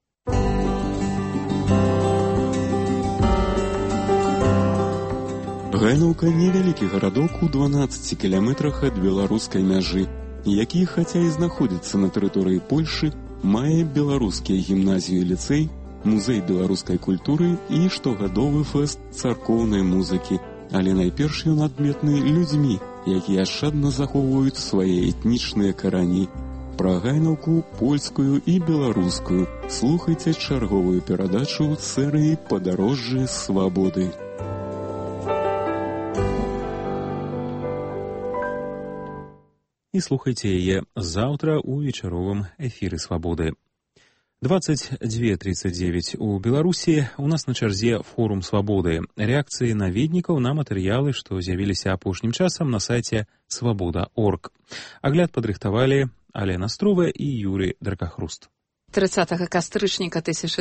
Гайнаўка невялікі гарадок у 12 кіламетрах ад беларускай мяжы, які, хаця і знаходзіцца на тэрыторыі Польшы, мае беларускія гімназію і ліцэй, музей беларускай культуры і штогадовы фэст царкоўнай музыкі. Але найперш ён адметны людзьмі, якія ашчадна захоўваюць свае этнічныя карані. Пра Гайнаўку польскую і беларускую слухайце чарговую перадачу серыі «Падарожжы свабоды». І слухайце яе заўтра ў вечаровым эфіры «Свабоды». 22:39 у Беларусі. У нас на чарзе форум «Свабоды». Рэакцыі наведнікаў на матэрыялы, што з'явіліся апошнім часам на сайце свабода.орг. Агляд падрыхтавалі Алена Строва і Юрый Дракахруст. 30 кастрычніка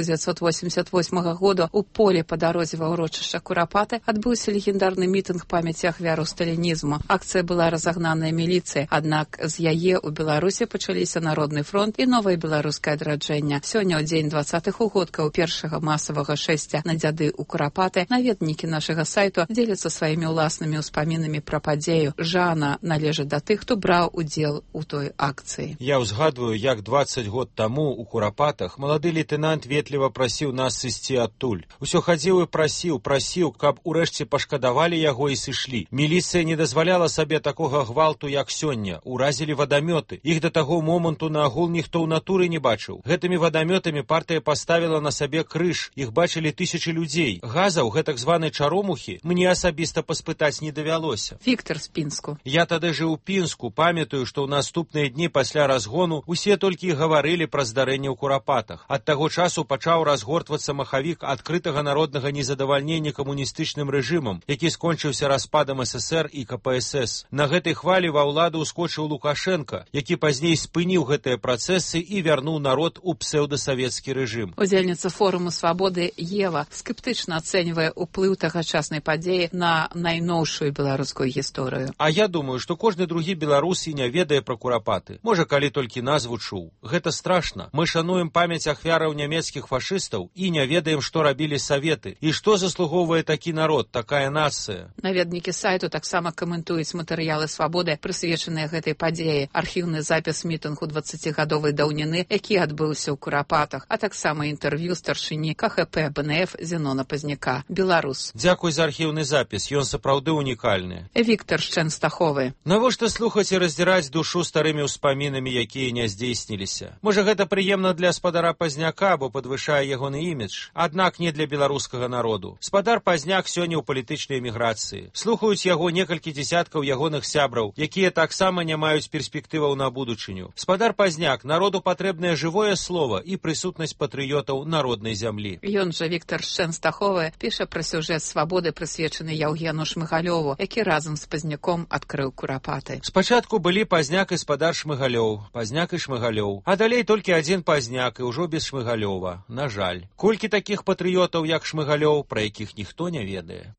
1988 года у поле па дарозе ва ўрочышча Курапаты адбыўся легендарны мітынг памяці ахвяраў сталінізму. Акцыя была разагнаная міліцыяй, аднак з яе ў Беларусі пачаліся Народны фронт і новае беларускае адраджэнне. Сёння ў дзень 20-х угодкаў першага масавага шэсця на дзяды ў Курапаты наведнікі нашага сайту дзеляцца сваімі ўласнымі ўспамінамі пра падзею. Жанна належыць да тых, хто браў удзел у той акцыі. Я ўзгадваю, як 20 год таму у Курапатах малады лейтенант ветліва прасіў нас сысці адтуль. Усё хадзіў і прасіў, каб урэшце пашкадавалі яго і сышлі. Міліцыя не дазваляла сабе такога гвалту, як сёння. Уразілі вадамёты. Іх да таго моманту на агул ніхто ў натуры не бачыў. Гэтымі вадамётамі партыя паставіла на сабе крыж. Іх бачылі тысячы людзей. Газаў, гэтак званай чаромухі, мне асабіста паспытаць не давялося. Віктор з Пінску. Я тады жыў у Пінску, памятаю, што ў наступныя дні пасля разгону усе толькі і гаварылі пра здарэнне ў Курапатах. Ад таго часу пачаў разгортвацца махавік адкрытага народнага незадавальнення камуністычным рэжымам, які скончыўся распадам ССР і КПСС. На гэтай хвалі ва ўладу ўскочыў Лукашенко, які пазней спыніў гэтыя працэсы і вярнуў народ у псеўдасавецкі рэжым. Удзельніца форуму свабоды Ева скептычна ацэньвае ўплыў тагачаснай падзеі на найноўшую беларускую гісторыю. А я думаю, што кожны другі беларус і не ведае пра Курапаты. Можа, калі толькі назву чуў. Гэта страшна. Мы шануем памяць ахвяраў нямецкіх фашыстаў і не ведаем, што рабілі саветы. І што заслугоўвае такі народ, такая нацыя. Наведнікі сайту таксама каментуюць матэрыялы свабоды, прысвечаныя гэтай падзеі. Архіўны запіс мітынгу 20-гадовай даўніны, які адбыўся ў Курапатах, а таксама інтэрв'ю старшыні КХП БНФ Зенона Пазняка. Беларус. Дзякуй за архіўны запіс, ён сапраўды унікальны. Віктор з Чэнстаховы. Навошта слухаць і раздзіраць душу старымі ўспамінамі, якія не здзейсніліся? Можа, гэта прыемна для спадара Пазняка, бо падвышае ягоны імідж, аднак не для беларускага народу. Спадар Пазняк сёння ў палітычнай эміграцыі. Слухаюць яго некалькі дзесяткаў ягоных сябраў, якія таксама не маюць перспектываў на будучыню. Спадар Пазняк, народу патрэбнае жывое слова і прысутнасць патрыётаў народнай зямлі. Ён жа Віктор з Чэнстаховы піша пра сюжэт свабоды, прысвечаны Яўгену Шмыгалёву, які разам з Пазняком адкрыў Курапаты. Спачатку былі Пазняк і спадар Шмыгалёў, Пазняк і Шмыгалёў, а далей толькі адзін Пазняк і ўжо без Шмыгалёва. На жаль. Колькі такіх патрыётаў, як Шмыгалёў, пра якіх ніхто не ведае.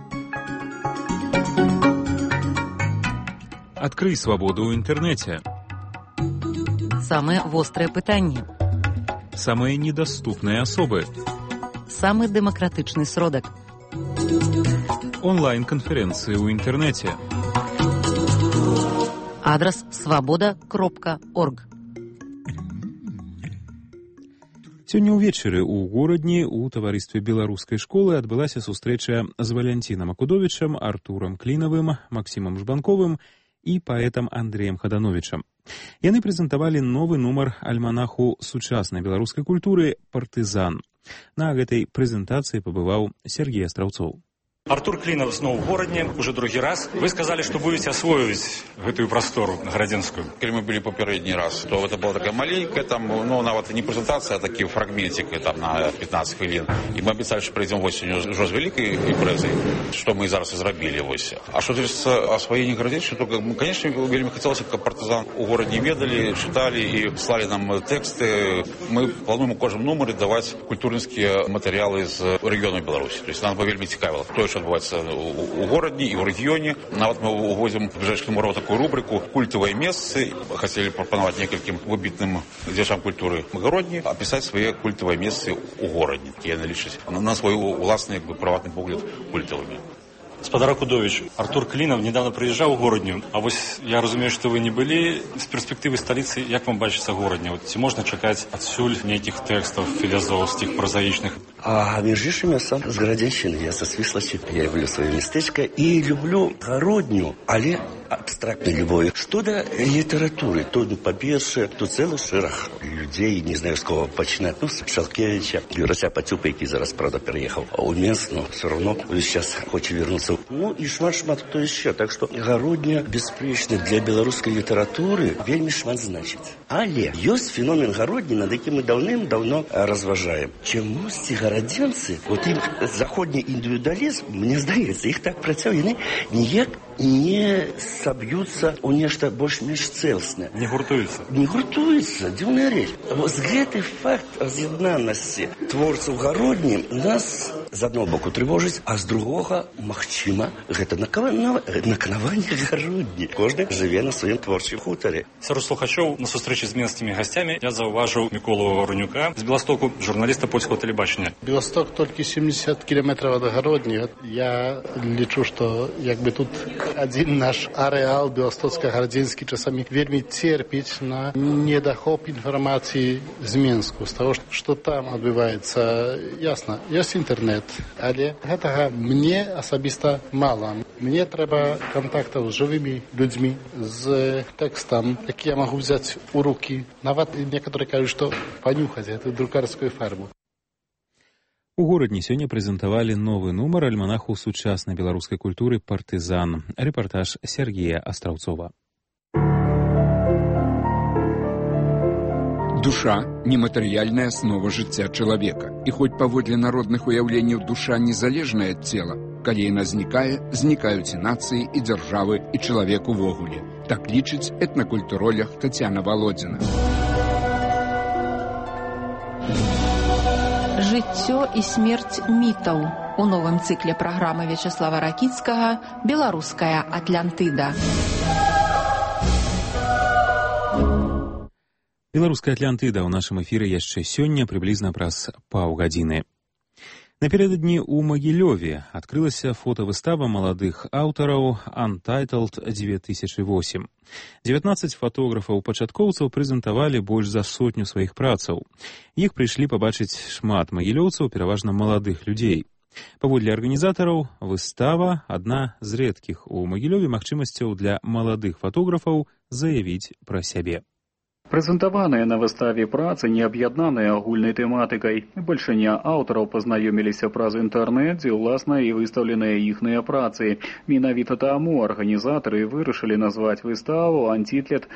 Адкрый свабоду ў інтэрнэце. Самыя вострыя пытанні. Самыя недаступныя асобы. Самы дэмакратычны сродак. Онлайн-канферэнцыі ў інтэрнэце. Адрас свабода.орг. Сёння ўвечары ў горадні ў таварыстве беларускай школы адбылася сустрэча з Валянцінам Акудовічам, Артурам Клінавым, Максімам Жбанковым і паэтам Андрэем Хадановічам. Яны прэзентавалі новы нумар альманаху сучаснай беларускай культуры «Партызан». На гэтай прэзентацыі пабываў Сергей Астраўцоў. Артур Клинов снова в городе, уже другий раз. Вы сказали, что будете освоить эту простору Городенскую. Когда мы были попередний раз, то это была такая маленькая, там, ну, нават не презентация, а такие фрагментики там на 15 хвилин. И мы обещали, что пройдем осенью уже с великой импрезой, что мы зараз и зробили ось. А что касается освоения Городенщины, то, конечно, вельми хотелось, как партизан у города ведали, читали и слали нам тексты. Мы плануем у каждом номере давать культурные материалы из региона Беларуси. То есть нам вельми цікавило, что відбувається у городі і в регіоні. Навіть ми увозимо в ближайший номер таку рубрику «Культовые места». Хотели пропонувати некільким вибітним діячам культури Городні описати своє культове місце у городі, яке налічить на свій власний приватний погляд культовими. Спадар Акудович, Артур Клинов недавно приїжджав у Городню, а ось я розумію, що ви не були. З перспективи столиці, як вам бачиться Городня? От, чи можна чекати отсюль неких текстов философских, прозаичных? А між іншим, я сам з Городенщини, я со Свислочі, я люблю своє містечко і люблю Городню, але абстрактной любові. Що до літератури, то, по-перше, то цілий шерах людей, не знаю, з кого починати, ну, з Шалкевича, Юрася Пацюпа, який зараз, правда, переїхав у Мінськ, но все равно зараз хоче вернуться. Ну і шмат хто ще. Так що Городня, безперечно, для білоруської літератури вельми шмат значить. Але ёсць феномен гародні, над якім мы даўным-даўно разважаем. Чамусьці гарадзенцы, вот ім заходні індывідуалізм, мне здаецца, іх так працяў, яны ніяк не саб'юцца ў нешта больш-менш цэласнае. Не гуртуюцца. Не гуртуюцца, дзіўная рэч. Вось гэты факт раз'яднанасці творцаў гародні нас з аднаго боку трывожыць, а з другога, магчыма, гэта наканаванне гародні. Кожны жыве на сваім творчым хутары. Сярод слухачоў на сустрэчы з менскімі гасцямі я заўважыў Міколу Рунюка з Беластоку, журналіста польскага тэлебачання. Беласток толькі 70 кілометраў ад гародні. Я лічу, што якби тут адзін наш арэал беластоцка-гарадзінскі часамі вельмі церпіць на недахоп інфармацыі з Менску. З таго, што там адбываецца, ясна, ёсць інтэрнэт, але гэтага мне асабіста мала. Мне трэба кантактаў з жывымі людзьмі, з тэкстам, які я магу взяць у рукі. Нават некаторыя кажуць, што панюхаць гэту друкарскую фарбу. У горадні сёння прэзентавалі новы нумар альманаху сучаснай беларускай культуры «Партызан». Рэпартаж Сергея Астраўцова. Душа – нематэрыяльная аснова жыцця чалавека. І хоць паводле народных уяўленняў душа незалежная ад цела, калі яна знікае, знікаюць і нацыі, і дзяржавы, і чалавек увогуле. Так лічыць этнакультуролог Тацяна Валодзіна. Жыццё і смерць мітаў. У новым цыкле праграмы Вячаслава Ракіцкага «Беларуская Атлантыда». Беларуская Атлантыда ў нашым эфіры яшчэ сёння прыблізна праз паўгадзіны. Напярэдадні ў Магілёве адкрылася фотавыстава маладых аўтараў Untitled 2008. 19 фотографаў-пачаткоўцаў прэзентавалі больш за 100 сваіх працаў. Іх прыйшлі пабачыць шмат магілёўцаў, пераважна маладых людзей. Паводле арганізатараў, выстава адна з рэдкіх у Магілёве магчымасцяў для маладых фотографаў заявіць пра сябе. Прэзентаваныя на выставе працы не аб'яднаныя агульнай тэматыкай. Бальшыня аўтараў пазнаёміліся праз інтэрнэт, дзе ўласна і выстаўленыя іхныя працы. Менавіта таму арганізатары вырашылі назваць выставу «Untitled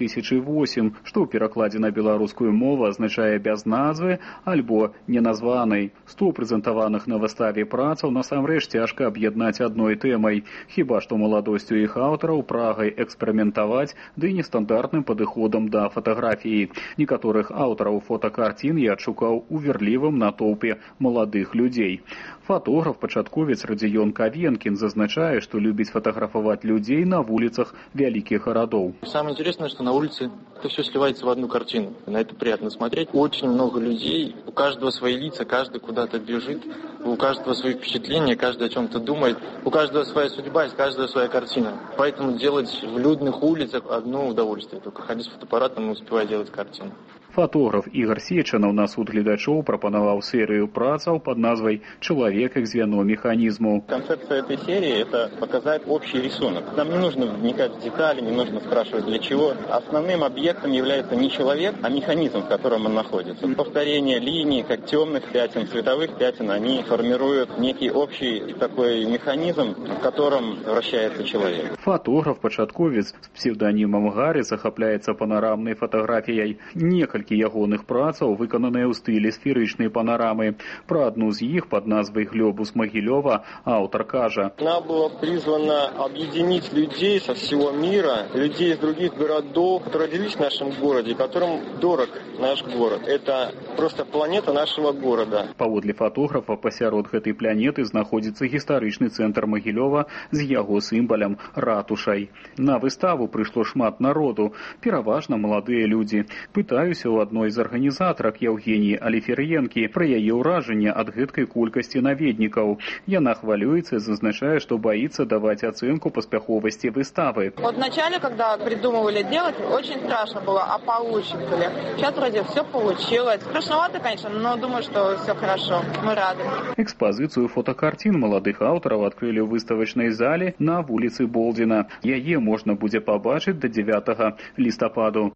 2008», што ў перакладзе на беларускую мову азначае «без назвы» альбо «неназванай». 100 прэзентаваных на выставе працаў насамрэч цяжка аб'яднаць адной тэмай. Хіба што маладосцю іх аўтараў, прагай эксперыментаваць, ды нестандартным падыходам да фотаграфіі. Некаторых аўтараў фотакарцін я адшукаў у верлівым натоўпе маладых людзей. Фотограф-пачатковец Радзіён Кавенкін зазначае, што любіць фотаграфаваць людзей на вуліцах вялікіх гарадоў. Самое интересное, что на улице это все сливается в одну картину. На это приятно смотреть. Очень много людей, у каждого свои лица, каждый куда-то бежит, у каждого свои впечатления, каждый о чем-то думает, у каждого своя судьба, у каждого своя картина. Поэтому делать в людных улицах одно удовольствие. Только ходить с фотоаппаратом и успевать делать картину. Фотограф Ігор Сечанаў на суд гледачоў прапанаваў серыю працаў пад назвай «Человек как звено механизму». Концепция этой серии – это показать общий рисунок. Нам не нужно вникать в детали, не нужно спрашивать для чего. Основным объектом является не человек, а механизм, в котором он находится. Повторение линий, как темных пятен, световых пятен, они формируют некий общий такой механизм, в котором вращается человек. Фотограф-пачатковец з псевданімам Гарри захапляецца панарамнай фатаграфіяй. Некалькі ягоных працаў выкананыя ў стылі сферычнай панарамы. Пра адну з іх пад назвай «Глобус Магілёва» аўтар кажа. Она была призвана объединить людей со всего мира, людей из других городов, которые родились в нашем городе, которым дорог наш город. Это просто планета нашего города. Паводле фотографа, пасярод гэтай планеты знаходзіцца гістарычны цэнтр Магілёва з яго сімбалем ратушай. На выставу прыйшло шмат народу, пераважна маладыя людзі. Пытаюся ў адной з арганізатарак Евгеніі Аліфер'енкі пра яе ўражанне ад гэткай колькасці наведнікаў. Яна хвалюецца и зазначае, что боится давать оценку поспяховости выставы. Вот вначале, когда придумывали делать, очень страшно было, а получится ли? Сейчас вроде все получилось. Страшновато, конечно, но думаю, что все хорошо. Мы рады. Экспозицию фотокартин молодых авторов открыли в выставочной зале на улице Болдина. Яе можно будет побачить до 9 листопада.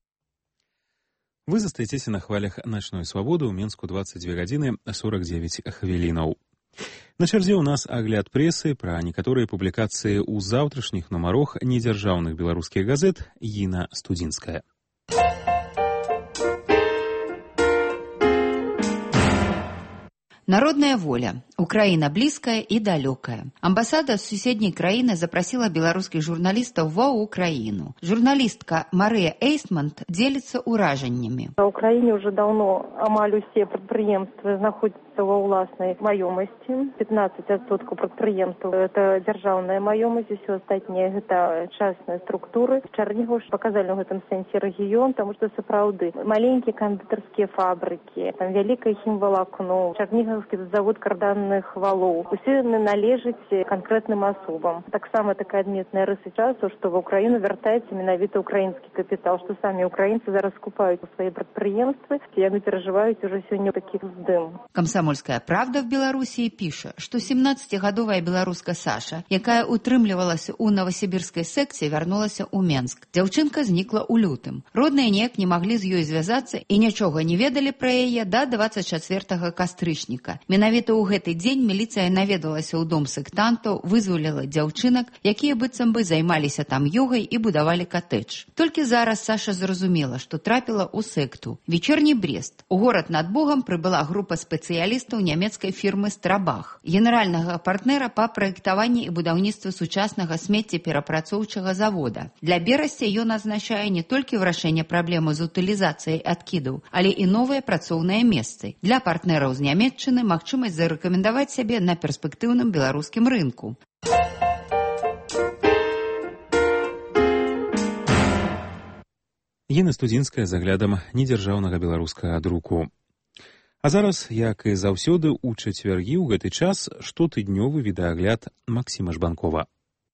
Вы застаецеся на хвалях «Начной свободы» ў Менску 22 гадзіны 49 хвілінаў. На чарзе ў нас агляд прэсы пра некаторыя публікацыі ў заўтрашніх нумарах недзяржаўных беларускіх газет. Іна Студзінская. Народная воля. Украина близкая и далекая. Амбассада суседней краины запросила белорусских журналистов ва Украину. Журналистка Мария Эйстмонт делится ураженнями. На Украине уже давно амаль усе прадпрыемствы находятся ва ўласнай маёмасці. 15% прадпрыемстваў это дзяржаўная маёмасць, все остальное это частные структуры. Чернигов показали в этом сенсе регион, потому что сапраўды маленькие кондитерские фабрики, там великое хімвалакно, Черниговский завод карданных валов. Усе належать конкретным особам. Так само такая адметная рыса часу, что в Украину вертается менавіта украинский капитал, что сами украинцы зараз скупают свои прадпрыемствы, и они переживают уже сегодня таких вздым. Комсомольская правда в Беларусі піша, што 17гадовая беларуска Саша, якая утрымлівалася ў новосібірскай секцыі, вярнулася ў Менск. Дзяўчынка знікла ў лютым. Родныя неяк не маглі з ёй звязацца і нічога не ведалі пра яе да 24 кастрычніка. Менавіта ў гэты дзень міліцыя наведалася ў дом сектантаў, вызваліла дзяўчынак, якія быццам бы займаліся там ёгай і будавалі катэдж. Толькі зараз Саша зразумела, што трапіла ў секту. Вечерні Брест. У горад над Богам прыбыла група спецыялістаў нямецкай фірмы «Страбах», генеральнага партнера па праектаванні і будаўніцтве сучаснага смеццеперапрацоўчага завода. Для Берасця ён азначае не толькі вырашэнне праблемы з утылізацыяй адкідаў, але і новыя працоўныя месцы. Для партнераў з Нямецчыны магчымасць зарэкамендаваць сябе на перспектыўным беларускім рынку. Ена Студзінская з аглядам недзяржаўнага беларускага друку. А зараз, як і заўсёды, у чацвяргі ў гэты час штотыднёвы відэаагляд Максіма Жбанкова.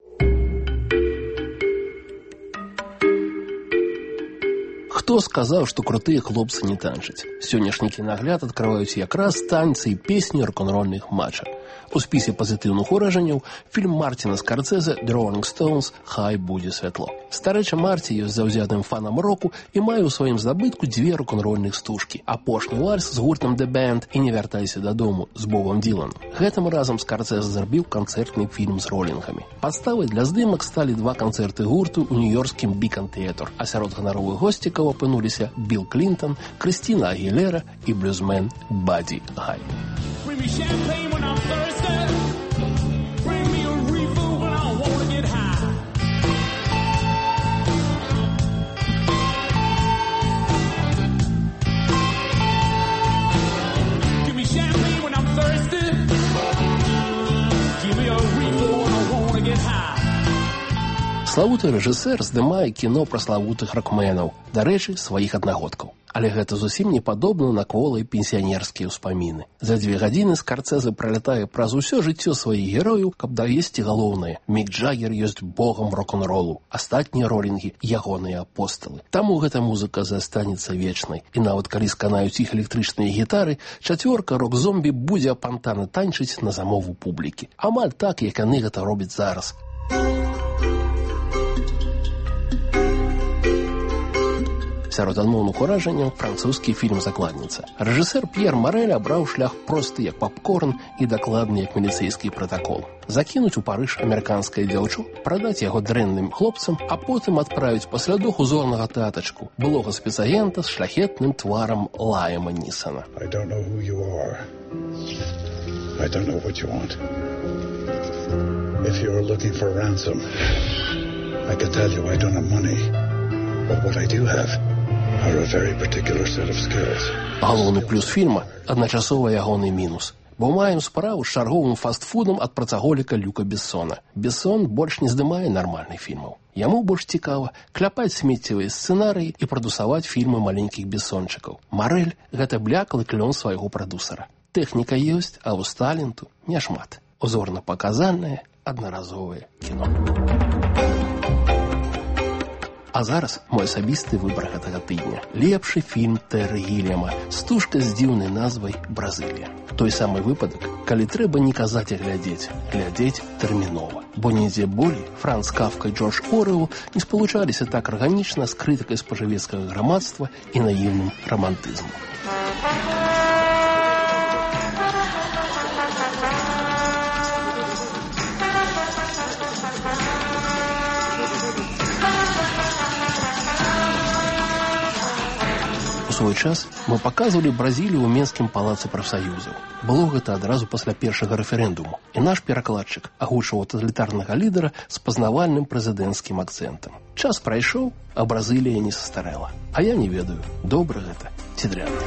Хто сказаў, што крутыя хлопцы не танчаць? Сённяшні кінагляд адкрываюць якраз танцы і песні рок-н-рольных матчаў. У спісе пазітыўных уражанняў фільм Мартіна Скарсезе «The Rolling Stones» «Хай будзе святло». Старэча Марці ёсць заўзятым фанам року і мае ў сваім здабытку дзве рок-н-рольных стужкі. Апошні вальс з гуртам «The Band» і «Не вяртайся дадому» з Бобам Діланом. Гэтым разам Скарсезе зрабіў канцэртны фільм з ролінгамі. Падставай для здымак сталі два канцэрты гурту ў нью-йоркскім Бікан Тэатр, а сярод ганаровых госцікаў апынуліся Білл Клінтон, Крыстіна Агілера і блюзмен Бадді Гай. Славуты рэжысэр здымае кіно пра славутых рокменаў, дарэчы, сваіх аднагодкаў. Але гэта зусім не падобна на кволыя пенсіянерскія ўспаміны. За 2 гадзіны Скарсезе пралятае праз усё жыццё сваіх герояў, каб давесці галоўнае. Мік Джаггер ёсць богам рок-н-ролу, астатнія ролінгі – ягоныя апосталы. Таму гэта музыка застанецца вечнай. І нават калі сканаюць іх электрычныя гітары, чацвёрка рок-зомбі будзе апантана танчыць на замову публікі. Амаль так, як яны гэта робяць зараз. Сярод адмоўных уражанняў французскі фільм «Закладніца». Рэжысэр П'ер Марэль абраў шлях просты, як папкорн, і дакладны, як міліцэйскі пратакол. Закінуць у Парыж амерыканскае дзяўчо, прадаць яго дрэнным хлопцам, а потым адправіць па слядах узорнага татачку, былога спецагента з шляхетным тварам Лайама Нісана. I don't know who you are. I don't know what you want. If you're looking for ransom, I can tell you I don't have money. But what I do have are a very particular set of skills. Галоўны плюс фільма – адначасова ягоны мінус. Бо маем справу з чарговым фастфудам ад працаголіка Люка Бессона. Бессон больш не здымае нармальных фільмаў. Яму больш цікава кляпаць смеццевыя сцэнарыі і прадусаваць фільмы маленькіх бессончыкаў. Марэль – гэта бляклы клён свайго прадусара. Тэхніка ёсць, а ў таленту няшмат. Узорна-паказальнае, аднаразовае кіно. А зараз мой асабісты выбар гэтага тыдня. Лепшы фільм Тэры Гіллема, стужка з дзіўнай назвай «Бразылія». Той самы выпадак, калі трэба не казаць, а глядзець. Глядзець тэрмінова. Бо нідзе болей Франц Кафка і Джордж Оруэлл не спалучаліся так арганічна з крытыкай спажывецкага грамадства і наіўным рамантызмам. свой час мы паказвалі Бразілію ў Менскім палацы прафсаюзаў. Было гэта адразу пасля першага рэферэндуму, і наш перакладчык агучваў таталітарнага лідара з пазнавальным прэзідэнцкім акцэнтам. Час прайшоў, а Бразілія не састарэла. А я не ведаю, добра гэта ці дрэнна.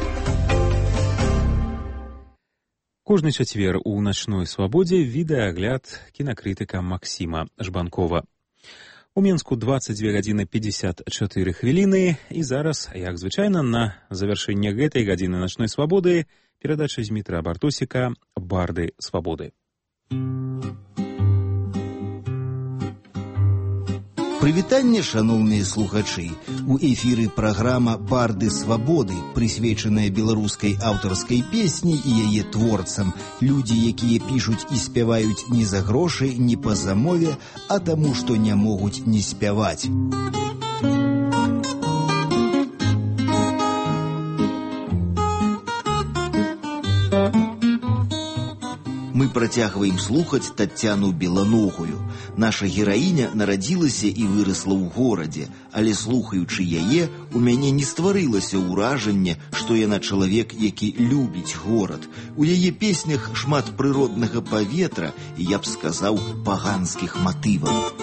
Кожны чацвер у начной свабодзе відэаагляд кінакрытыка Максіма Жбанкова. У Менску 22 гадзіны 54 хвіліны, і зараз, як звычайна, на завяршэнне гэтай гадзіны начной свабоды перадача Змітра Бартосіка «Барды свабоды». Прывітанне, шаноўныя слухачы! У эфіры праграма «Барды свабоды», прысвечаная беларускай аўтарскай песні і яе творцам. Людзі, якія пішуць і спяваюць не за грошы, не па замове, а таму, што не могуць не спяваць. Мы працягваем слухаць Таццяну Беланогую. Наша гераіня нарадзілася і вырасла ў горадзе, але слухаючы яе, у мяне не стварылася ўражанне, што яна чалавек, які любіць горад. У яе песнях шмат прыроднага паветра і, я б сказаў, паганскіх матываў.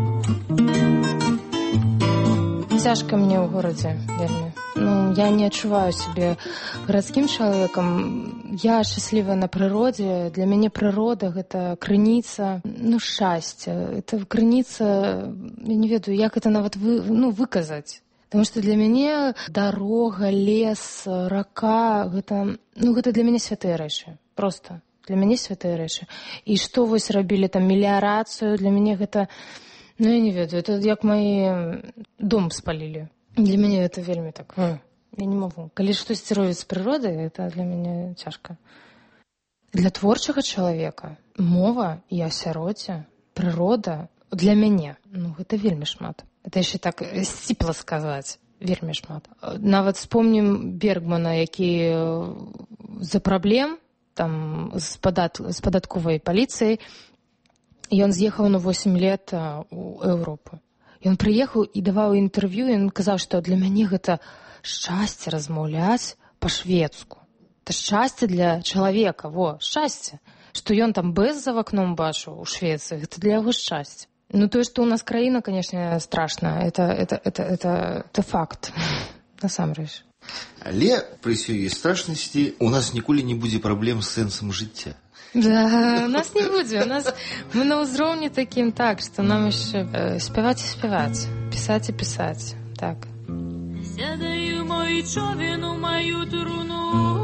Цяжка мне ў горадзе вельмі. Я не адчуваю сябе гарадскім чалавекам. Я шчаслівая на прыродзе. Для мяне прырода — гэта крыніца, шчасця. Это крыніца, я не ведаю, як это нават выказаць. Потому што для мяне дарога, лес, рака — гэта для мяне святыя рэчы. Просто для мяне святыя рэчы. І што вось рабілі там меліярацыю, для мяне гэта, я не ведаю, это як мой дом спалілі. Для мяне это вельмі так. Я не могу. Калі штосьці робіць з прыродай, это для мяне цяжка. Для творчага чалавека мова і асяроддзе, прырода для мяне, гэта вельмі шмат. Это яшчэ так сціпла сказаць. Вельмі шмат. Нават вспомнім Бергмана, які з-за праблем там з падатковай паліцыяй, ён з'ехаў на 8 лет у Еўропу. Ён прыехаў і даваў інтэрв'ю, і ён казаў, што для мяне гэта шчасце размаўляць па-шведску. Это шчасце для чалавека, шчасце. Што ён там без за вакном бачыў у Швецыі, гэта для яго шчасце. Тое, што ў нас краіна, канешне, страшна, это факт, насамрэч. Але пры сёй страшнасці у нас ніколі не будзе праблем з сэнсам жыцця. Да, у нас не будзе. Мы на ўзроўні такім так, што нам яшчэ спяваць і спяваць, пісаць і пісаць. Так. Сядаю мой човен у маю труну,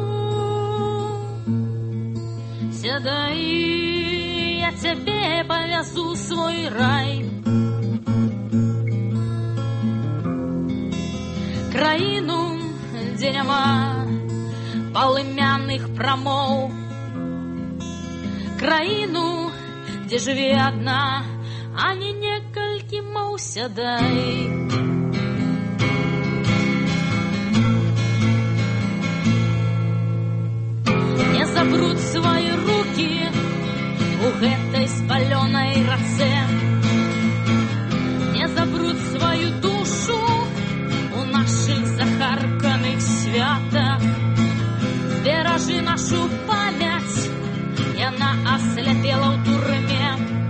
сядай, я цябе павязу свой рай. Краіну, дзе няма палымяных прамоў, краіну, дзе жыве адна, а не некалькі моў, сядай. Не забруд свае рукі у гэтай спалёнай рацэ, не забруд сваю душу у нашых захарканых святах, зберажы нашу памяць, яна асляпела ў турме,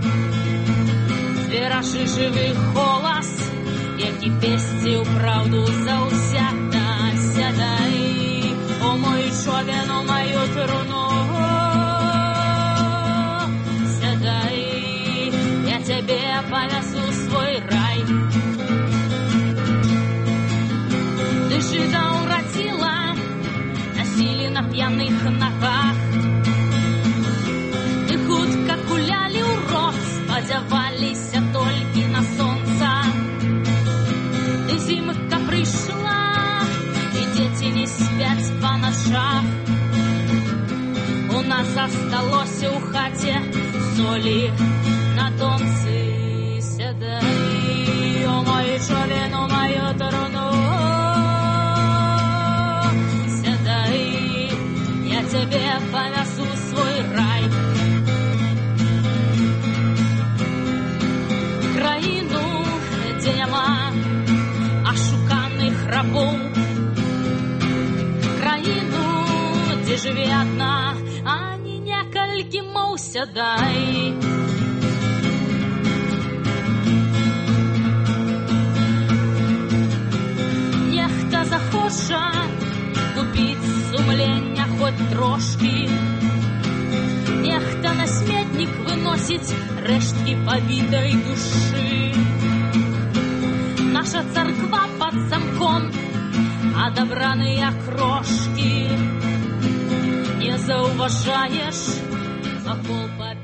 зберажы жывы голас, які песціў праўду заўзята. Сядай, о мой човен, у маю труну, сядай, я цябе павязу свой рай. Ты жыда ўрадзіла, насілі на п'яных нагах, хутка кулялі ў рот, спадзяваліся толькі на сонца. Ты зімка прыйшла, і дзеці не спяць па начах. У нас засталося ў хаце солі на донцы. Сядай, о мой човен, у маю труну, сядай, я цябе павязу свой рай. Краіну, дзе няма ашуканых рабоў, сядай. Нехта захоча купіць сумлення хоць трошки, нехта на сметнік выносіць рэшткі пабітай душы. Наша царква пад замком, адабраныя крошкі, не заўважаеш, закол пабітай.